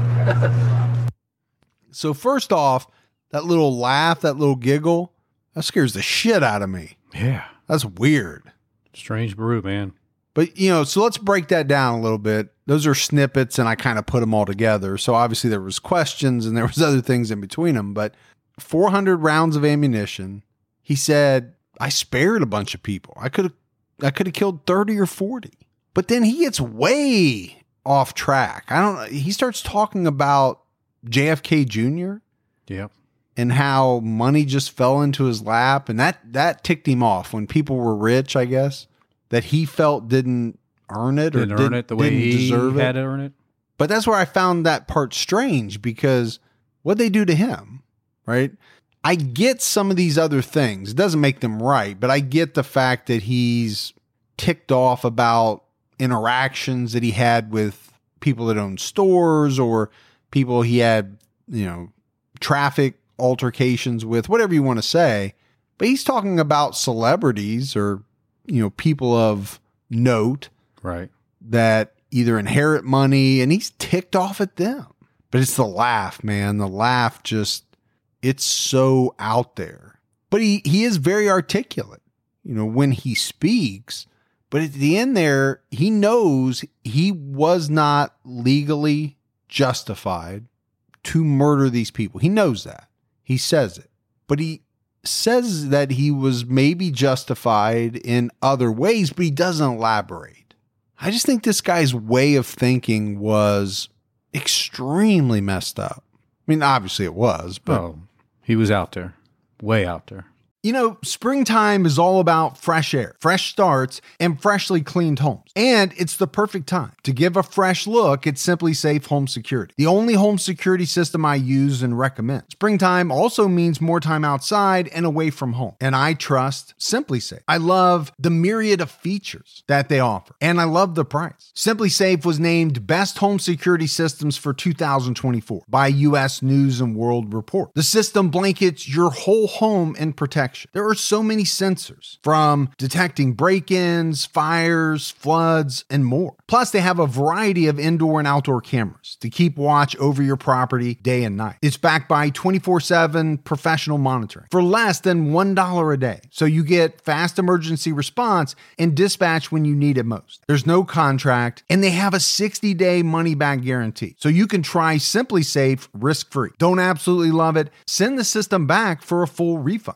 So first off, that little laugh, that little giggle, that scares the shit out of me. Yeah. That's weird. Strange brew, man. But, you know, so let's break that down a little bit. Those are snippets, and I kind of put them all together. So obviously there was questions and there was other things in between them. But four hundred rounds of ammunition. He said, I spared a bunch of people. I could have I could have killed thirty or forty. But then he gets way off track. I don't know. He starts talking about J F K Junior Yep. and how money just fell into his lap. And that, that ticked him off when people were rich, I guess, that he felt didn't earn it or Didn't, didn't earn it the way he deserve had it. to earn it. But that's where I found that part strange, because what'd they do to him, right? I get some of these other things. It doesn't make them right, but I get the fact that he's ticked off about interactions that he had with people that own stores or people he had, you know, traffic altercations with, whatever you want to say. But he's talking about celebrities or, you know, people of note. Right. That either inherit money, and he's ticked off at them. But it's the laugh, man. The laugh just, it's so out there. But he, he is very articulate, you know, when he speaks. But at the end there, he knows he was not legally justified to murder these people. He knows that. He says it. But he says that he was maybe justified in other ways, but he doesn't elaborate. I just think this guy's way of thinking was extremely messed up. I mean, obviously it was, but Oh, he was out there. Way out there. you know, springtime is all about fresh air, fresh starts, and freshly cleaned homes. And it's the perfect time to give a fresh look at SimpliSafe Home Security, the only home security system I use and recommend. Springtime also means more time outside and away from home. And I trust SimpliSafe. I love the myriad of features that they offer, and I love the price. SimpliSafe was named Best Home Security Systems for two thousand twenty-four by U S News and World Report. The system blankets your whole home in protection. There are so many sensors, from detecting break-ins, fires, floods, and more. Plus, they have a variety of indoor and outdoor cameras to keep watch over your property day and night. It's backed by twenty-four seven professional monitoring for less than one dollar a day. So you get fast emergency response and dispatch when you need it most. There's no contract, and they have a sixty day money-back guarantee. So you can try SimpliSafe risk-free. Don't absolutely love it? Send the system back for a full refund. SimpliSafe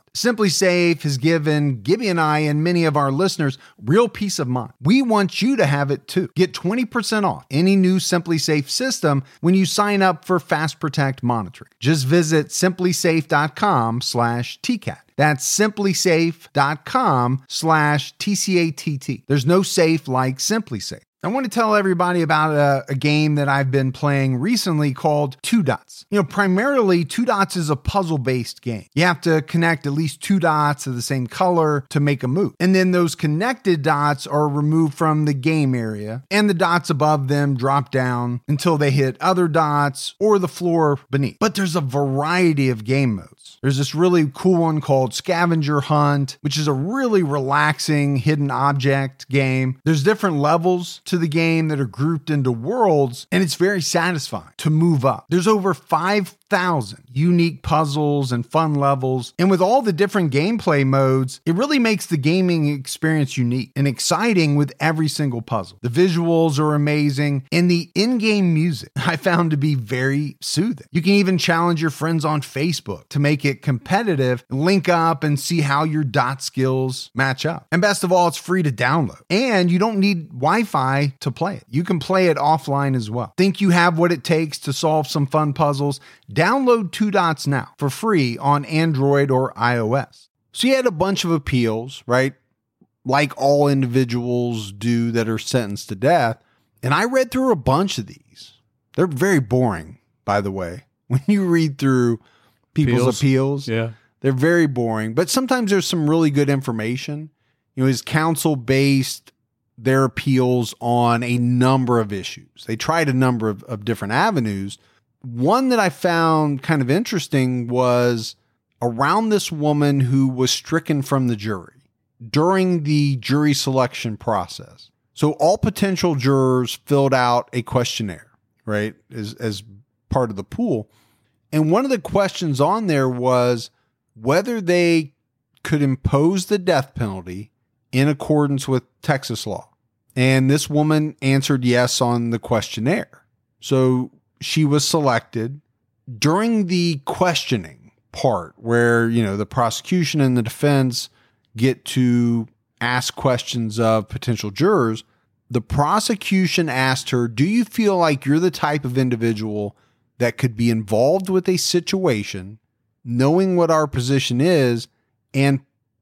Simply Safe has given Gibby and I and many of our listeners real peace of mind. We want you to have it too. Get twenty percent off any new Simply Safe system when you sign up for Fast Protect monitoring. Just visit simplysafe.com slash TCAT. That's simplysafe.com slash TCATT. There's no safe like Simply Safe. I want to tell everybody about a, a game that I've been playing recently called Two Dots. You know, primarily, Two Dots is a puzzle-based game. You have to connect at least two dots of the same color to make a move. And then those connected dots are removed from the game area, and the dots above them drop down until they hit other dots or the floor beneath. But there's a variety of game modes. There's this really cool one called Scavenger Hunt, which is a really relaxing hidden object game. There's different levels to the game that are grouped into worlds, and it's very satisfying to move up. There's over five thousand unique puzzles and fun levels, and with all the different gameplay modes, it really makes the gaming experience unique and exciting with every single puzzle. The visuals are amazing, and the in-game music I found to be very soothing. You can even challenge your friends on Facebook to make it competitive, link up, and see how your dot skills match up. And best of all, it's free to download, and you don't need Wi-Fi to play it. You can play it offline as well. Think you have what it takes to solve some fun puzzles? Download Two Dots now for free on Android or iOS. So you had a bunch of appeals, right? Like all individuals do that are sentenced to death. And I read through a bunch of these. They're very boring, by the way. When you read through people's appeals, appeals yeah. they're very boring. But sometimes there's some really good information. You know, his counsel based their appeals on a number of issues. They tried a number of, of different avenues. One that I found kind of interesting was around this woman who was stricken from the jury during the jury selection process. So all potential jurors filled out a questionnaire, right, as, as part of the pool. And one of the questions on there was whether they could impose the death penalty in accordance with Texas law. And this woman answered yes on the questionnaire. So she was selected. During the questioning part where, you know, the prosecution and the defense get to ask questions of potential jurors, the prosecution asked her, do you feel like you're the type of individual that could be involved with a situation, knowing what our position is, and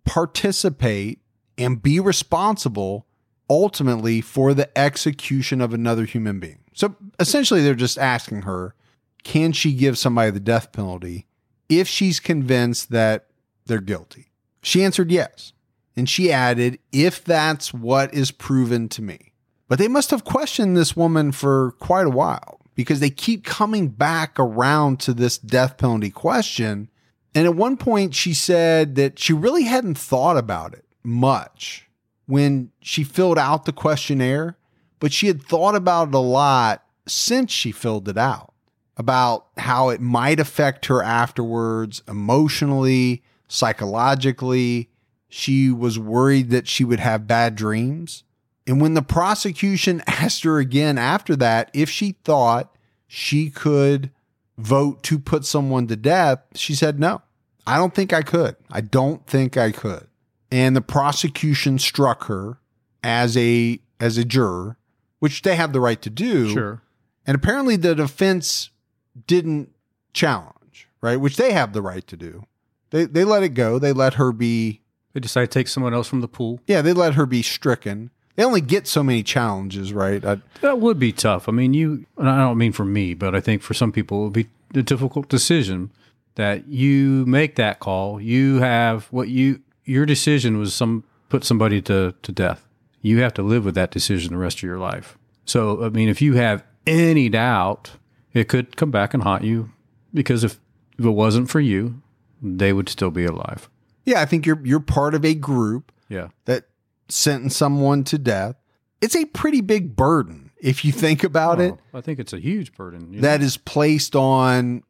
participate and be responsible ultimately for the execution of another human being? So essentially, they're just asking her, can she give somebody the death penalty if she's convinced that they're guilty? She answered yes. And she added, if that's what is proven to me. But they must have questioned this woman for quite a while because they keep coming back around to this death penalty question. And at one point, she said that she really hadn't thought about it much when she filled out the questionnaire, but she had thought about it a lot since she filled it out, about how it might affect her afterwards, emotionally, psychologically. She was worried that she would have bad dreams. And when the prosecution asked her again after that if she thought she could vote to put someone to death, she said, no, I don't think I could. I don't think I could. And the prosecution struck her as a as a juror, which they have the right to do. Sure. And apparently the defense didn't challenge, right? Which they have the right to do. They they let it go. They let her be... They decided to take someone else from the pool. Yeah, they let her be stricken. They only get so many challenges, right? I, that would be tough. I mean, you, and I don't mean for me, but I think for some people it would be a difficult decision that you make that call. You have what you... Your decision was some put somebody to, to death. You have to live with that decision the rest of your life. So, I mean, if you have any doubt, it could come back and haunt you because if, if it wasn't for you, they would still be alive. Yeah, I think you're you're part of a group yeah. that sentenced someone to death. It's a pretty big burden if you think about oh, it. I think it's a huge burden. You that know? is placed on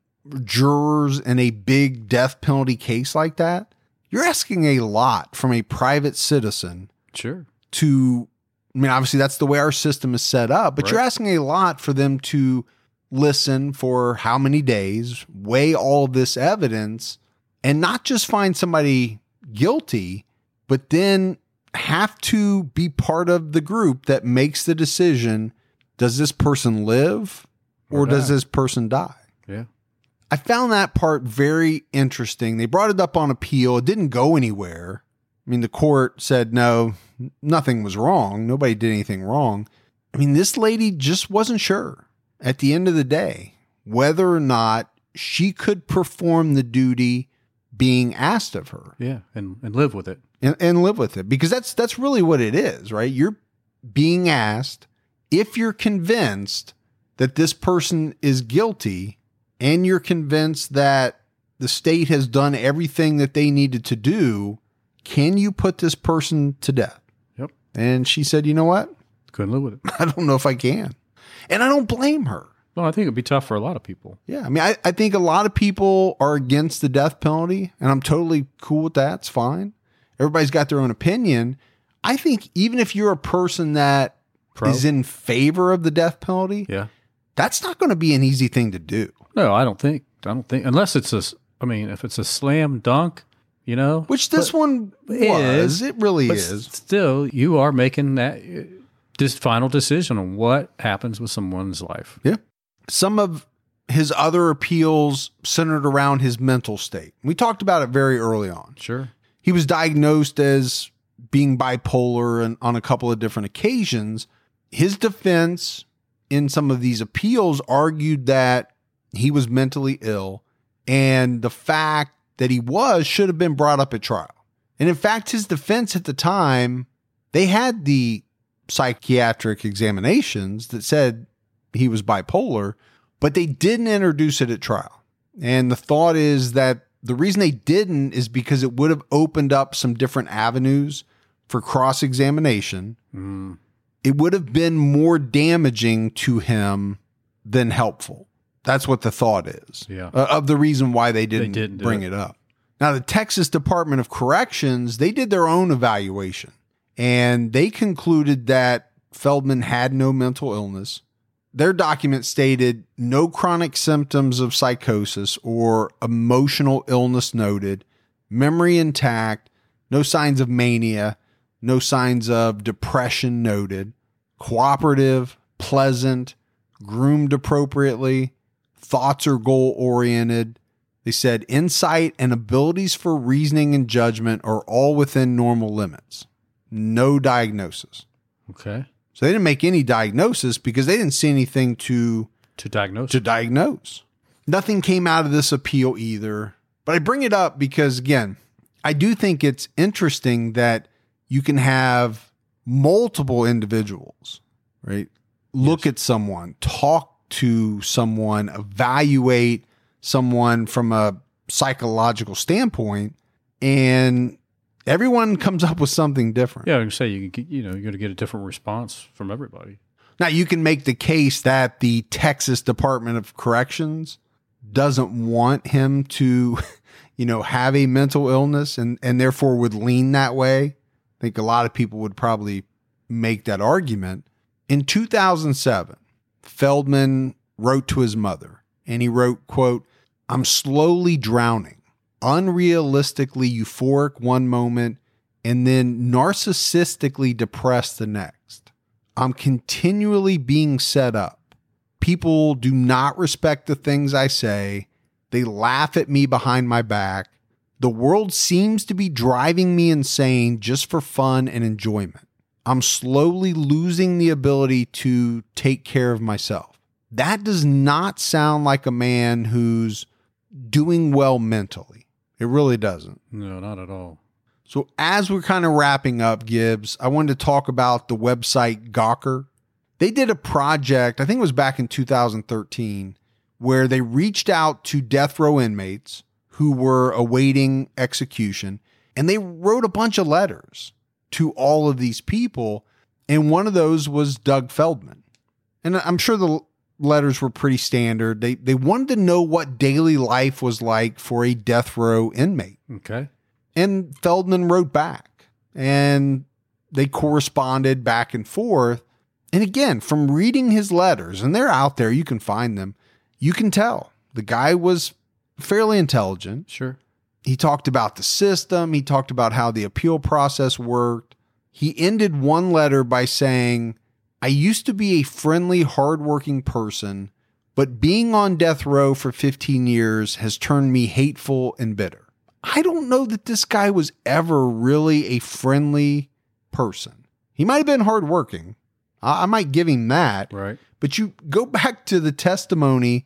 jurors in a big death penalty case like that. You're asking a lot from a private citizen. Sure. To, I mean, obviously that's the way our system is set up, but right. You're asking a lot for them to listen for how many days, weigh all of this evidence, and not just find somebody guilty, but then have to be part of the group that makes the decision, does this person live or, Or does die. this person die? Yeah. I found that part very interesting. They brought it up on appeal. It didn't go anywhere. I mean, the court said, no, nothing was wrong. Nobody did anything wrong. I mean, this lady just wasn't sure at the end of the day whether or not she could perform the duty being asked of her. Yeah. And, and live with it. And, and live with it, because that's that's really what it is, right? You're being asked, if you're convinced that this person is guilty and you're convinced that the state has done everything that they needed to do, can you put this person to death? Yep. And she said, you know what? Couldn't live with it. I don't know if I can. And I don't blame her. Well, I think it'd be tough for a lot of people. Yeah. I mean, I, I think a lot of people are against the death penalty, and I'm totally cool with that. It's fine. Everybody's got their own opinion. I think even if you're a person that Pro. is in favor of the death penalty, Yeah. that's not going to be an easy thing to do. No, I don't think, I don't think, unless it's a, s- I mean, if it's a slam dunk, you know. Which this but one it was. is, It really but is. still, you are making that uh, this final decision on what happens with someone's life. Yeah. Some of his other appeals centered around his mental state. We talked about it very early on. Sure. He was diagnosed as being bipolar and on a couple of different occasions. His defense in some of these appeals argued that he was mentally ill, and the fact that he was should have been brought up at trial. And in fact, his defense at the time, they had the psychiatric examinations that said he was bipolar, but they didn't introduce it at trial. And the thought is that the reason they didn't is because it would have opened up some different avenues for cross-examination. Mm. It would have been more damaging to him than helpful. That's what the thought is. Yeah. Uh, of the reason why they didn't, didn't do bring it. it up. Now, the Texas Department of Corrections, they did their own evaluation, and they concluded that Feldman had no mental illness. Their document stated no chronic symptoms of psychosis or emotional illness noted, memory intact, no signs of mania, no signs of depression noted, cooperative, pleasant, groomed appropriately, thoughts are goal oriented. They said insight and abilities for reasoning and judgment are all within normal limits. No diagnosis. Okay. So they didn't make any diagnosis because they didn't see anything to To diagnose. to diagnose. Nothing came out of this appeal either. But I bring it up because, again, I do think it's interesting that you can have multiple individuals, right? Look at someone, talk to someone, evaluate someone from a psychological standpoint, and everyone comes up with something different. Yeah, I can say you can get, you know, you're going to get a different response from everybody. Now, you can make the case that the Texas Department of Corrections doesn't want him to, you know, have a mental illness and, and therefore would lean that way. I think a lot of people would probably make that argument. In two thousand seven, Feldman wrote to his mother, and he wrote, quote, "I'm slowly drowning, unrealistically euphoric one moment, and then narcissistically depressed the next. I'm continually being set up. People do not respect the things I say. They laugh at me behind my back. The world seems to be driving me insane just for fun and enjoyment. I'm slowly losing the ability to take care of myself." That does not sound like a man who's doing well mentally. It really doesn't. No, not at all. So as we're kind of wrapping up, Gibbs, I wanted to talk about the website Gawker. They did a project, I think it was back in two thousand thirteen, where they reached out to death row inmates who were awaiting execution, and they wrote a bunch of letters to all of these people, and one of those was Doug Feldman. And I'm sure the letters were pretty standard. They they wanted to know what daily life was like for a death row inmate. Okay. And Feldman wrote back, and they corresponded back and forth. And again, from reading his letters, and they're out there, you can find them, you can tell the guy was fairly intelligent. Sure. He talked about the system. He talked about how the appeal process worked. He ended one letter by saying, I used to be a friendly, hardworking person, but being on death row for fifteen years has turned me hateful and bitter. I don't know that this guy was ever really a friendly person. He might have been hardworking. I, I might give him that. Right. But you go back to the testimony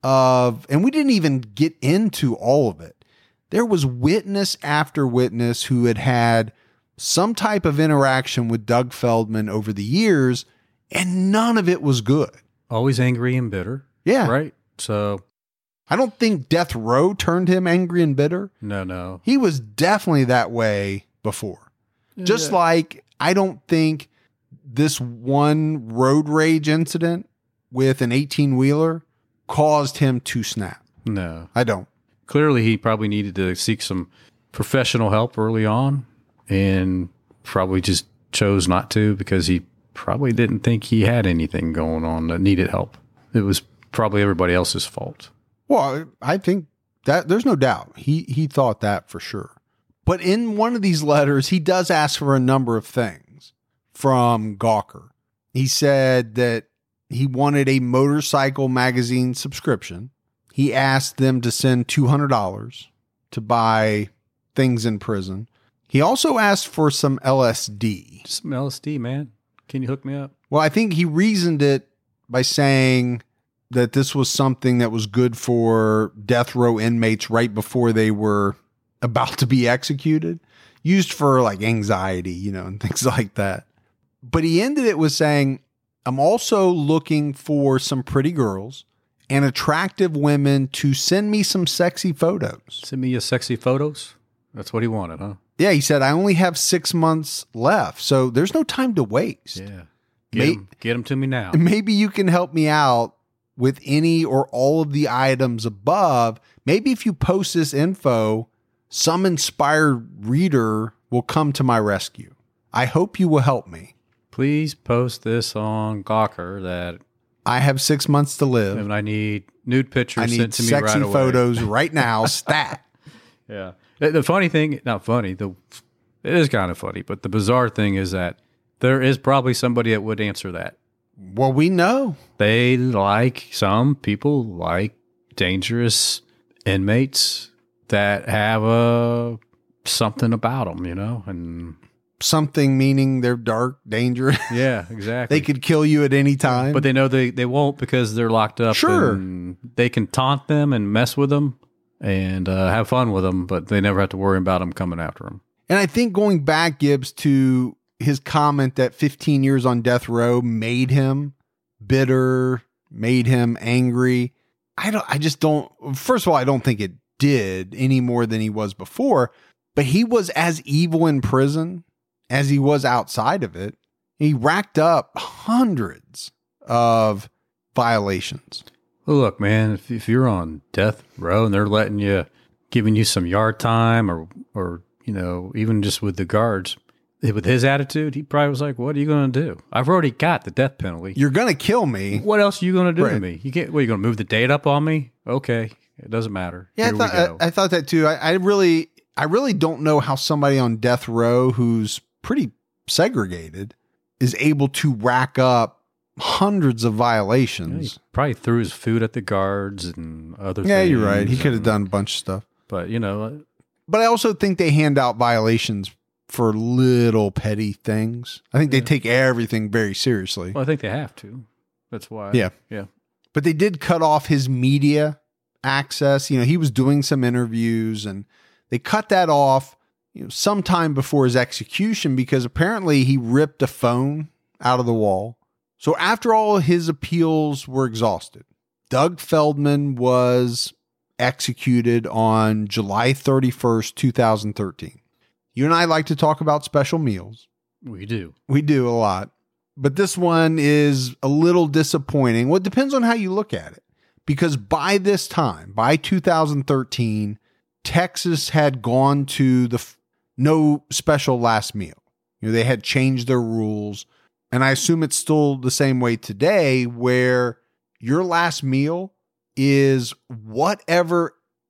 of, and we didn't even get into all of it. There was witness after witness who had had some type of interaction with Doug Feldman over the years, and none of it was good. Always angry and bitter. Yeah. Right. So I don't think death row turned him angry and bitter. no, no. He was definitely that way before. Just Yeah. like I don't think this one road rage incident with an eighteen-wheeler caused him to snap. No. I don't. Clearly, he probably needed to seek some professional help early on and probably just chose not to because he probably didn't think he had anything going on that needed help. It was probably everybody else's fault. Well, I think that there's no doubt. He he thought that for sure. But in one of these letters, he does ask for a number of things from Gawker. He said that he wanted a motorcycle magazine subscription. He asked them to send two hundred dollars to buy things in prison. He also asked for some L S D. Some L S D, man. Can you hook me up? Well, I think he reasoned it by saying that this was something that was good for death row inmates right before they were about to be executed, used for like anxiety, you know, and things like that. But he ended it with saying, I'm also looking for some pretty girls and attractive women to send me some sexy photos. Send me your sexy photos. That's what he wanted, huh? Yeah, he said, I only have six months left, so there's no time to waste. Yeah. Get May- him, get him to me now. Maybe you can help me out with any or all of the items above. Maybe if you post this info, some inspired reader will come to my rescue. I hope you will help me. Please post this on Gawker that I have six months to live. and I need nude pictures I sent need to me sexy right away. photos right now, stat. Yeah. The, the funny thing, not funny, the it is kind of funny, but the bizarre thing is that there is probably somebody that would answer that. Well, we know. They like, some people like dangerous inmates that have a something about them, you know? And Something meaning they're dark, dangerous. yeah, exactly. They could kill you at any time. but they know they, they won't because they're locked up. Sure. And they can taunt them and mess with them and uh, have fun with them, but they never have to worry about them coming after them. And I think going back, Gibbs, to his comment that fifteen years on death row made him bitter, made him angry. I don't, I just don't, first of all, I don't think it did any more than he was before, but he was as evil in prison as he was outside of it. He racked up hundreds of violations. Well, look, man, if, if you're on death row and they're letting you, giving you some yard time or, or, you know, even just with the guards, with his attitude, he probably was like, what are you going to do? I've already got the death penalty. You're going to kill me. What else are you going to do Right. to me? You can't, what, are you going to move the date up on me? Okay. It doesn't matter. Yeah, Here I thought, we go. I, I thought that too. I, I really, I really don't know how somebody on death row who's pretty segregated is able to rack up hundreds of Yeah, violations. he probably threw his food at the guards and other Yeah, things. you're right. He could have and- done a bunch of stuff. But, you know, But I also think they hand out violations for little petty things. I think they Yeah. take everything very seriously. well, I think they have to. That's why. Yeah. Yeah. But they did cut off his media access. You know, he was doing some interviews and they cut that off, you know, sometime before his execution because apparently he ripped a phone out of the wall. So after all his appeals were exhausted, Doug Feldman was executed on July thirty-first, twenty thirteen. You and I like to talk about special meals. We do. We do a lot. But this one is a little disappointing. Well, it depends on how you look at it. Because by this time, by two thousand thirteen, Texas had gone to the f- no special last meal. You know, they had changed their rules. And I assume it's still the same way today, where your last meal is whatever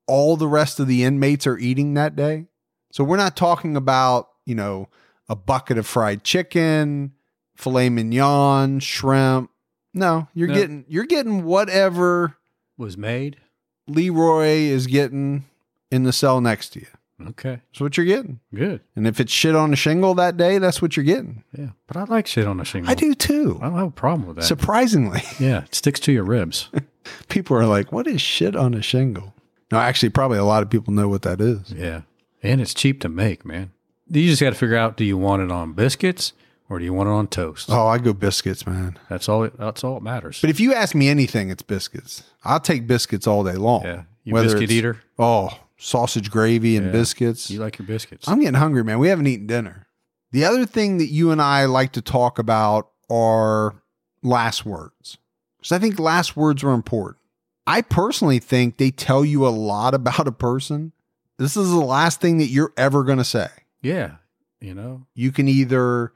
all the rest of the inmates are eating that day. So we're not talking about, you know, a bucket of fried chicken, filet mignon, shrimp. No, you're No. getting you're getting whatever Was made. Leroy is getting in the cell next to you. Okay. That's what you're getting. Good. And if it's shit on the shingle that day, that's what you're getting. Yeah. But I like shit on a shingle. I do too. I don't have a problem with that. Surprisingly, yeah. It sticks to your ribs. people are like, what is shit on a shingle? No, actually, probably a lot of people know what that is. Yeah. And it's cheap to make, man. You just got to figure out, do you want it on biscuits or do you want it on toast? Oh, I go biscuits, man. That's all it, that's all that matters. But if you ask me anything, it's biscuits. I'll take biscuits all day long. Yeah. You Whether biscuit it's- eater? Oh, sausage gravy and Yeah. biscuits. You like your biscuits. I'm getting hungry, man. We haven't eaten dinner. The other thing that you and I like to talk about are last words. Because I think last words are important. I personally think they tell you a lot about a person. This is the last thing that you're ever going to say. yeah. You know? You can either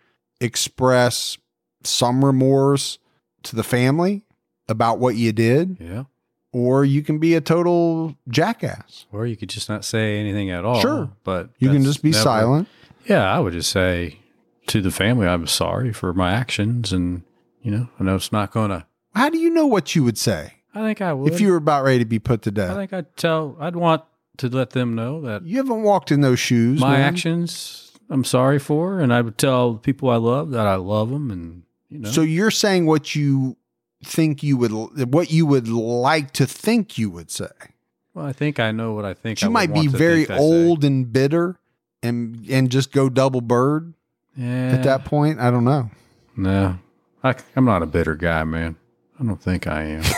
express some remorse to the family about what you did, Yeah. or you can be a total jackass. Or you could just not say anything at all. Sure. But You can that's just be never- silent. Yeah. I would just say to the family, I'm sorry for my actions. And, you know, I know it's not going to, How do you know what you would say I think I would. if you were about ready to be put to I death? think I'd tell, I'd want to let them know that You haven't walked in those shoes. my man. actions I'm sorry for. And I would tell the people I love that I love them. And, you know, So you're saying what you think you would, what you would like to think you would say. well, I think I know what I think. But you I would might be want to very think I say. old and bitter, and and just go double bird Yeah. at that point. I don't know. No, I, I'm not a bitter guy, man. I don't think I am.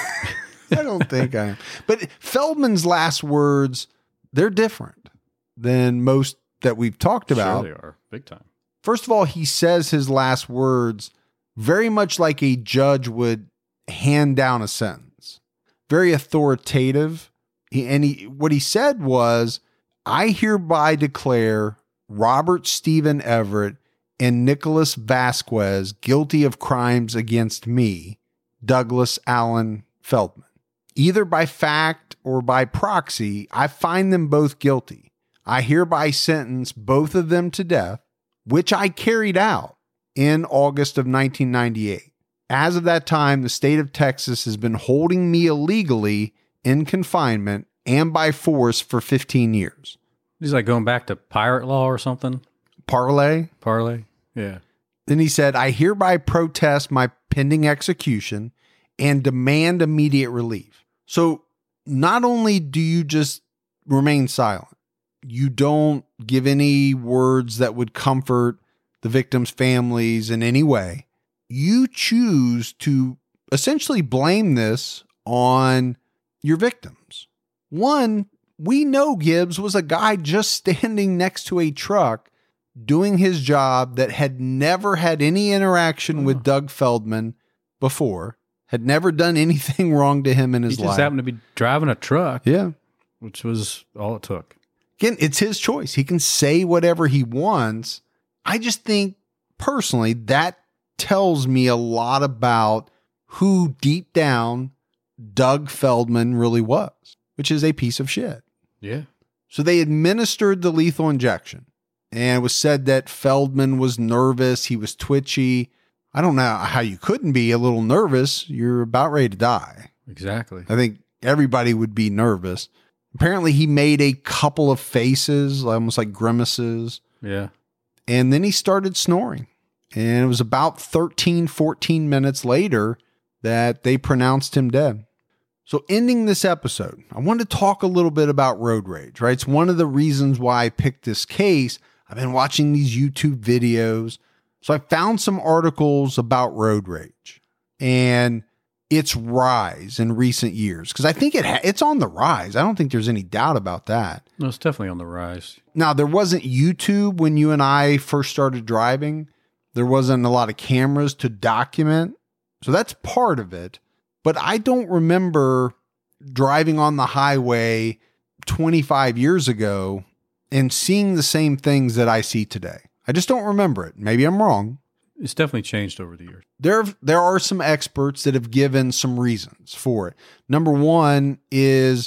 I don't think I am. But Feldman's last words, they're different than most that we've talked about. Sure they are. Big time. First of all, he says his last words very much like a judge would hand down a sentence. Very authoritative. He, and he, what he said was, I hereby declare Robert Stephen Everett and Nicholas Vasquez guilty of crimes against me, Douglas Allen Feldman. Either by fact or by proxy, I find them both guilty. I hereby sentence both of them to death, which I carried out in August of nineteen ninety-eight. As of that time, the state of Texas has been holding me illegally in confinement and by force for fifteen years. He's like going back to pirate law or something. Parlay. Parlay. Yeah. Then he said, I hereby protest my pending execution and demand immediate relief. So not only do you just remain silent, you don't give any words that would comfort the victims' families in any way. You choose to essentially blame this on your victims. One, we know Gibbs was a guy just standing next to a truck doing his job that had never had any interaction with Doug Feldman before, had never done anything wrong to him in He his just life. happened to be driving a truck, Yeah. which was all it took. Again, it's his choice. He can say whatever he wants. I just think personally that tells me a lot about who deep down Doug Feldman really was, which is a piece of shit. Yeah. So they administered the lethal injection, and it was said that Feldman was nervous. He was twitchy. I don't know how you couldn't be a little nervous. You're about ready to die. Exactly. I think everybody would be nervous. Apparently he made a couple of faces, almost like grimaces. Yeah. And then he started snoring. And it was about thirteen, fourteen minutes later that they pronounced him dead. So ending this episode, I want to talk a little bit about road rage, right? It's one of the reasons why I picked this case. I've been watching these YouTube videos. So I found some articles about road rage and its rise in recent years. Because I think it ha- it's on the rise. I don't think there's any doubt about that. No, it's definitely on the rise. Now, there wasn't YouTube when you and I first started driving. There wasn't a lot of cameras to document. So that's part of it. But I don't remember driving on the highway twenty-five years ago and seeing the same things that I see today. I just don't remember it. Maybe I'm wrong. It's definitely changed over the years. There, there are some experts that have given some reasons for it. Number one is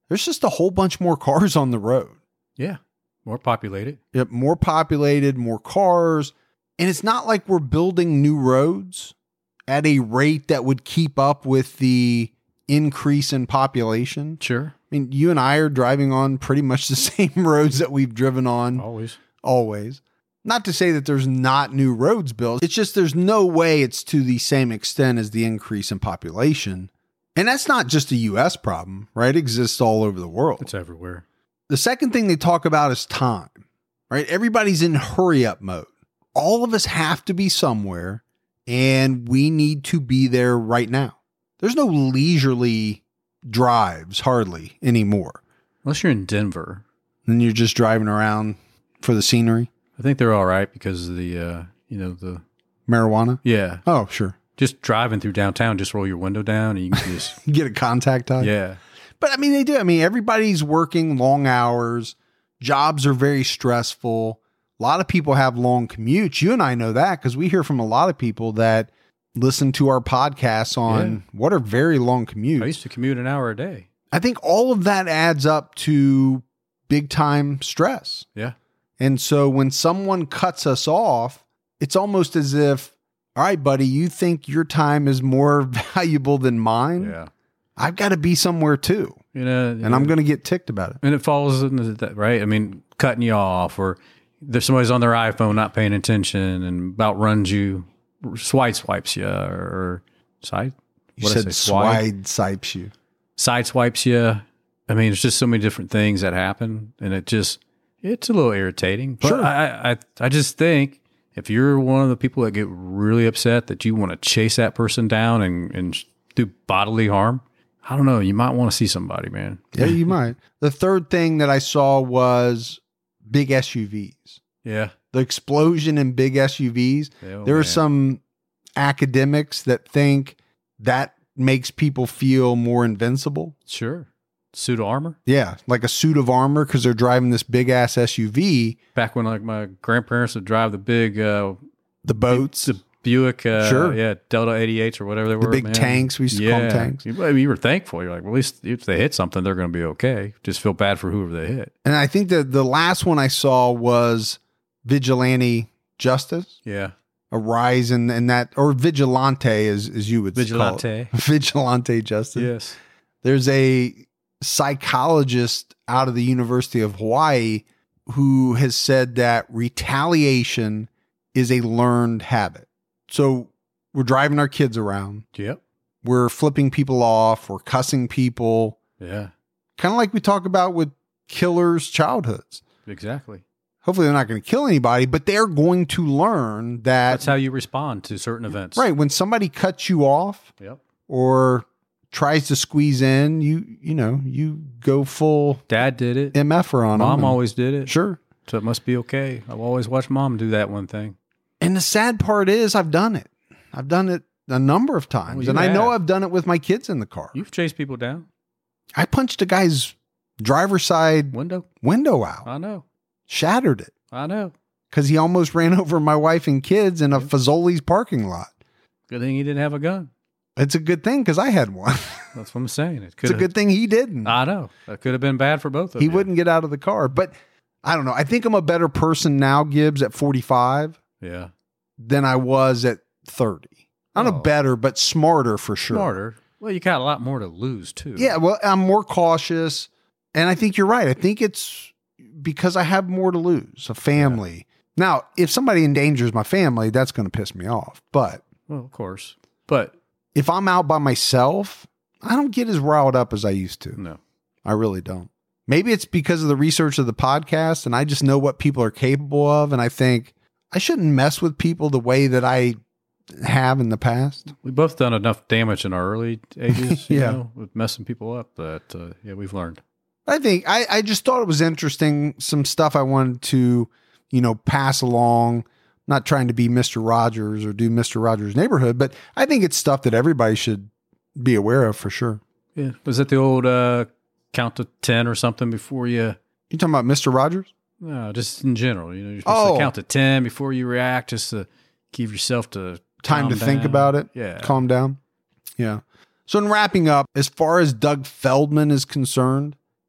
There's just a whole bunch more cars on the road. Yeah. More populated. Yep, more populated, more cars. And it's not like we're building new roads at a rate that would keep up with the increase in population. Sure. I mean, you and I are driving on pretty much the same roads that we've driven on Always. always. Not to say that there's not new roads built. It's just there's no way it's to the same extent as the increase in population. And that's not just a U S problem, right? It exists all over the world. It's everywhere. The second thing they talk about is time, right? Everybody's in hurry up mode. All of us have to be somewhere and we need to be there right now. There's no leisurely drives hardly anymore. Unless you're in Denver. And you're just driving around for the scenery. I think they're all right because of the, uh, you know, the... Marijuana? Yeah. Oh, sure. Just driving through downtown, just roll your window down and you can just... You get a contact high. Yeah. But I mean, they do. I mean, everybody's working long hours. Jobs are very stressful. A lot of people have long commutes. You and I know that because we hear from a lot of people that listen to our podcasts on Yeah. what are very long commutes. I used to commute an hour a day. I think all of that adds up to big time stress. Yeah. And so when someone cuts us off, it's almost as if, all right, buddy, you think your time is more valuable than mine? Yeah. I've got to be somewhere too. You know, And I'm going to get ticked about it. And it falls into that, right? I mean, cutting you off, or there's somebody's on their iPhone not paying attention and about runs you, side swipes you, or side. You what did I said say? Swide? swide swipes you. Side swipes you. I mean, there's just so many different things that happen, and it just it's a little irritating. But Sure. I, I I just think if you're one of the people that get really upset that you want to chase that person down and and do bodily harm, I don't know. You might want to see somebody, man. Yeah, you might. The third thing that I saw was big S U Vs. Yeah. The explosion in big S U Vs. Oh, there are man. some academics that think that makes people feel more invincible. Sure. Suit of armor. Yeah, like a suit of armor because they're driving this big ass S U V. Back when like my grandparents would drive the big uh, The boats, the Buick, uh, Sure. yeah, Delta eighty-eights or whatever they the were. big man. tanks. We used to call them Yeah. tanks. You, I mean, you were thankful. You're like, well, at least if they hit something, they're going to be okay. Just feel bad for whoever they hit. And I think that the last one I saw was vigilante justice. Yeah. A rise in, in that, or vigilante as, as you would call it. Vigilante. Vigilante justice. Yes. There's a psychologist out of the University of Hawaii who has said that retaliation is a learned habit. So we're driving our kids around. Yep. We're flipping people off. We're cussing people. Yeah. Kind of like we talk about with killers' childhoods. Exactly. Hopefully they're not going to kill anybody, but they're going to learn that. That's how you respond to certain events. Right. When somebody cuts you off Yep. or tries to squeeze in, you, you know, you go full Dad did it. M F er on them. Mom and- always did it. Sure. So it must be okay. I've always watched Mom do that one thing. And the sad part is I've done it. I've done it a number of times. Well, you and I know have. I've done it with my kids in the car. You've chased people down. I punched a guy's driver's side Window. window out, I know. shattered it I know. because he almost ran over my wife and kids in a Fazoli's parking lot. Good thing he didn't have a gun. It's a good thing because I had one. That's what I'm saying. It It's could a good thing he didn't. I know. That could have been bad for both of he you. wouldn't get out of the car. But I don't know. I think I'm a better person now, Gibbs, at forty-five Yeah. than I was at thirty. I'm Oh. not better, but smarter for sure. Smarter. Well, you got a lot more to lose too. Yeah, well, I'm more cautious. And I think you're right. I think it's because I have more to lose, a family. Now, if somebody endangers my family, that's going to piss me off. But Well, of course. But if I'm out by myself, I don't get as riled up as I used to. no. I really don't. Maybe it's because of the research of the podcast and I just know what people are capable of. And I think I shouldn't mess with people the way that I have in the past. We both done enough damage in our early ages, you Yeah. know, with messing people up that, uh, yeah, we've learned. I think I, I just thought it was interesting. Some stuff I wanted to, you know, pass along, not trying to be Mister Rogers or do Mister Rogers' Neighborhood, but I think it's stuff that everybody should be aware of for sure. Yeah. Was that the old uh, count to ten or something before you, You talking about Mister Rogers? no, just in general, you know, you're supposed Oh. to count to ten before you react, just to give yourself to Time calm to think down. about it. Yeah. Calm down. Yeah. So in wrapping up, as far as Doug Feldman is concerned,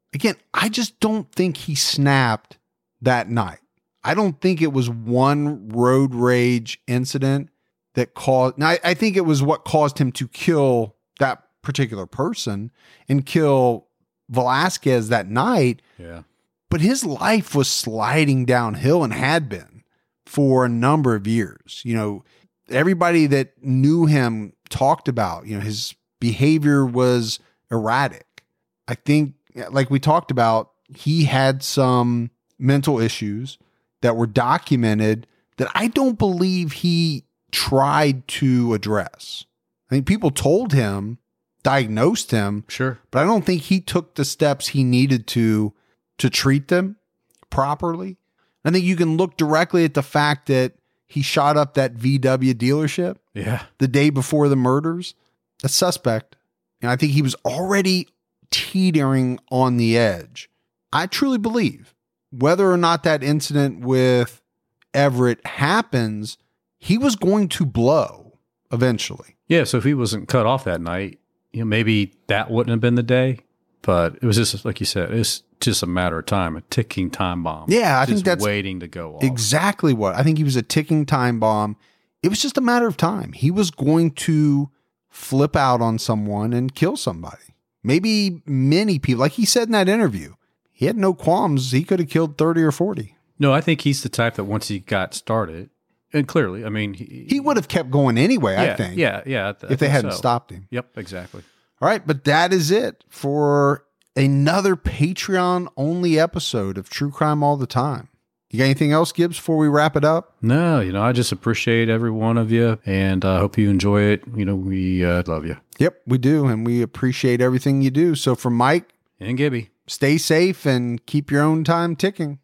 again, I just don't think he snapped that night. I don't think it was one road rage incident that caused, now I, I think it was what caused him to kill that particular person and kill Velasquez that night. Yeah. But his life was sliding downhill and had been for a number of years. You know, everybody that knew him talked about, you know, his behavior was erratic. I think, like we talked about, he had some mental issues that were documented that I don't believe he tried to address. I think people told him, diagnosed him, Sure. but I don't think he took the steps he needed to to treat them properly. I think you can look directly at the fact that he shot up that V W dealership Yeah. the day before the murders. A suspect. And I think he was already teetering on the edge. I truly believe whether or not that incident with Everett happens, he was going to blow eventually. Yeah. So if he wasn't cut off that night, you know, maybe that wouldn't have been the day. But it was just like you said, it's just a matter of time, a ticking time bomb. Yeah, I just think that's waiting to go off. exactly what I think. He was a ticking time bomb. It was just a matter of time. He was going to flip out on someone and kill somebody. Maybe many people, like he said in that interview, he had no qualms. He could have killed thirty or forty. No, I think he's the type that once he got started, and clearly, I mean, he, He would have kept going anyway, yeah, I think. Yeah, yeah. I th- I If they think hadn't so. stopped him. Yep, exactly. All right, but that is it for another Patreon only episode of True Crime All the Time. You got anything else, Gibbs, before we wrap it up? No, you know, I just appreciate every one of you, and I uh, hope you enjoy it. You know, we uh, love you. Yep, we do, and we appreciate everything you do. So for Mike, And Gibby. stay safe and keep your own time ticking.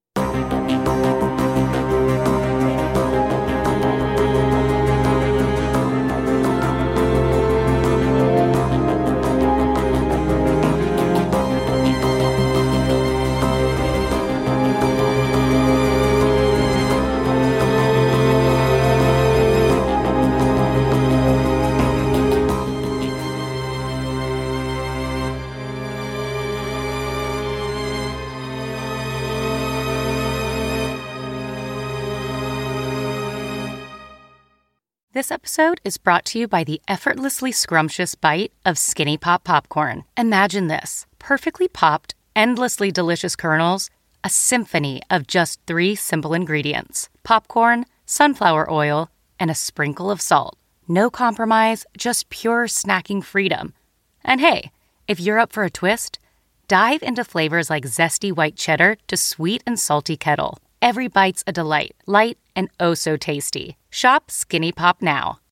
This episode is brought to you by the effortlessly scrumptious bite of Skinny Pop Popcorn. Imagine this: perfectly popped, endlessly delicious kernels, a symphony of just three simple ingredients: popcorn, sunflower oil, and a sprinkle of salt. No compromise, just pure snacking freedom. And hey, if you're up for a twist, dive into flavors like zesty white cheddar to sweet and salty kettle. Every bite's a delight, light and oh so tasty. Shop Skinny Pop now.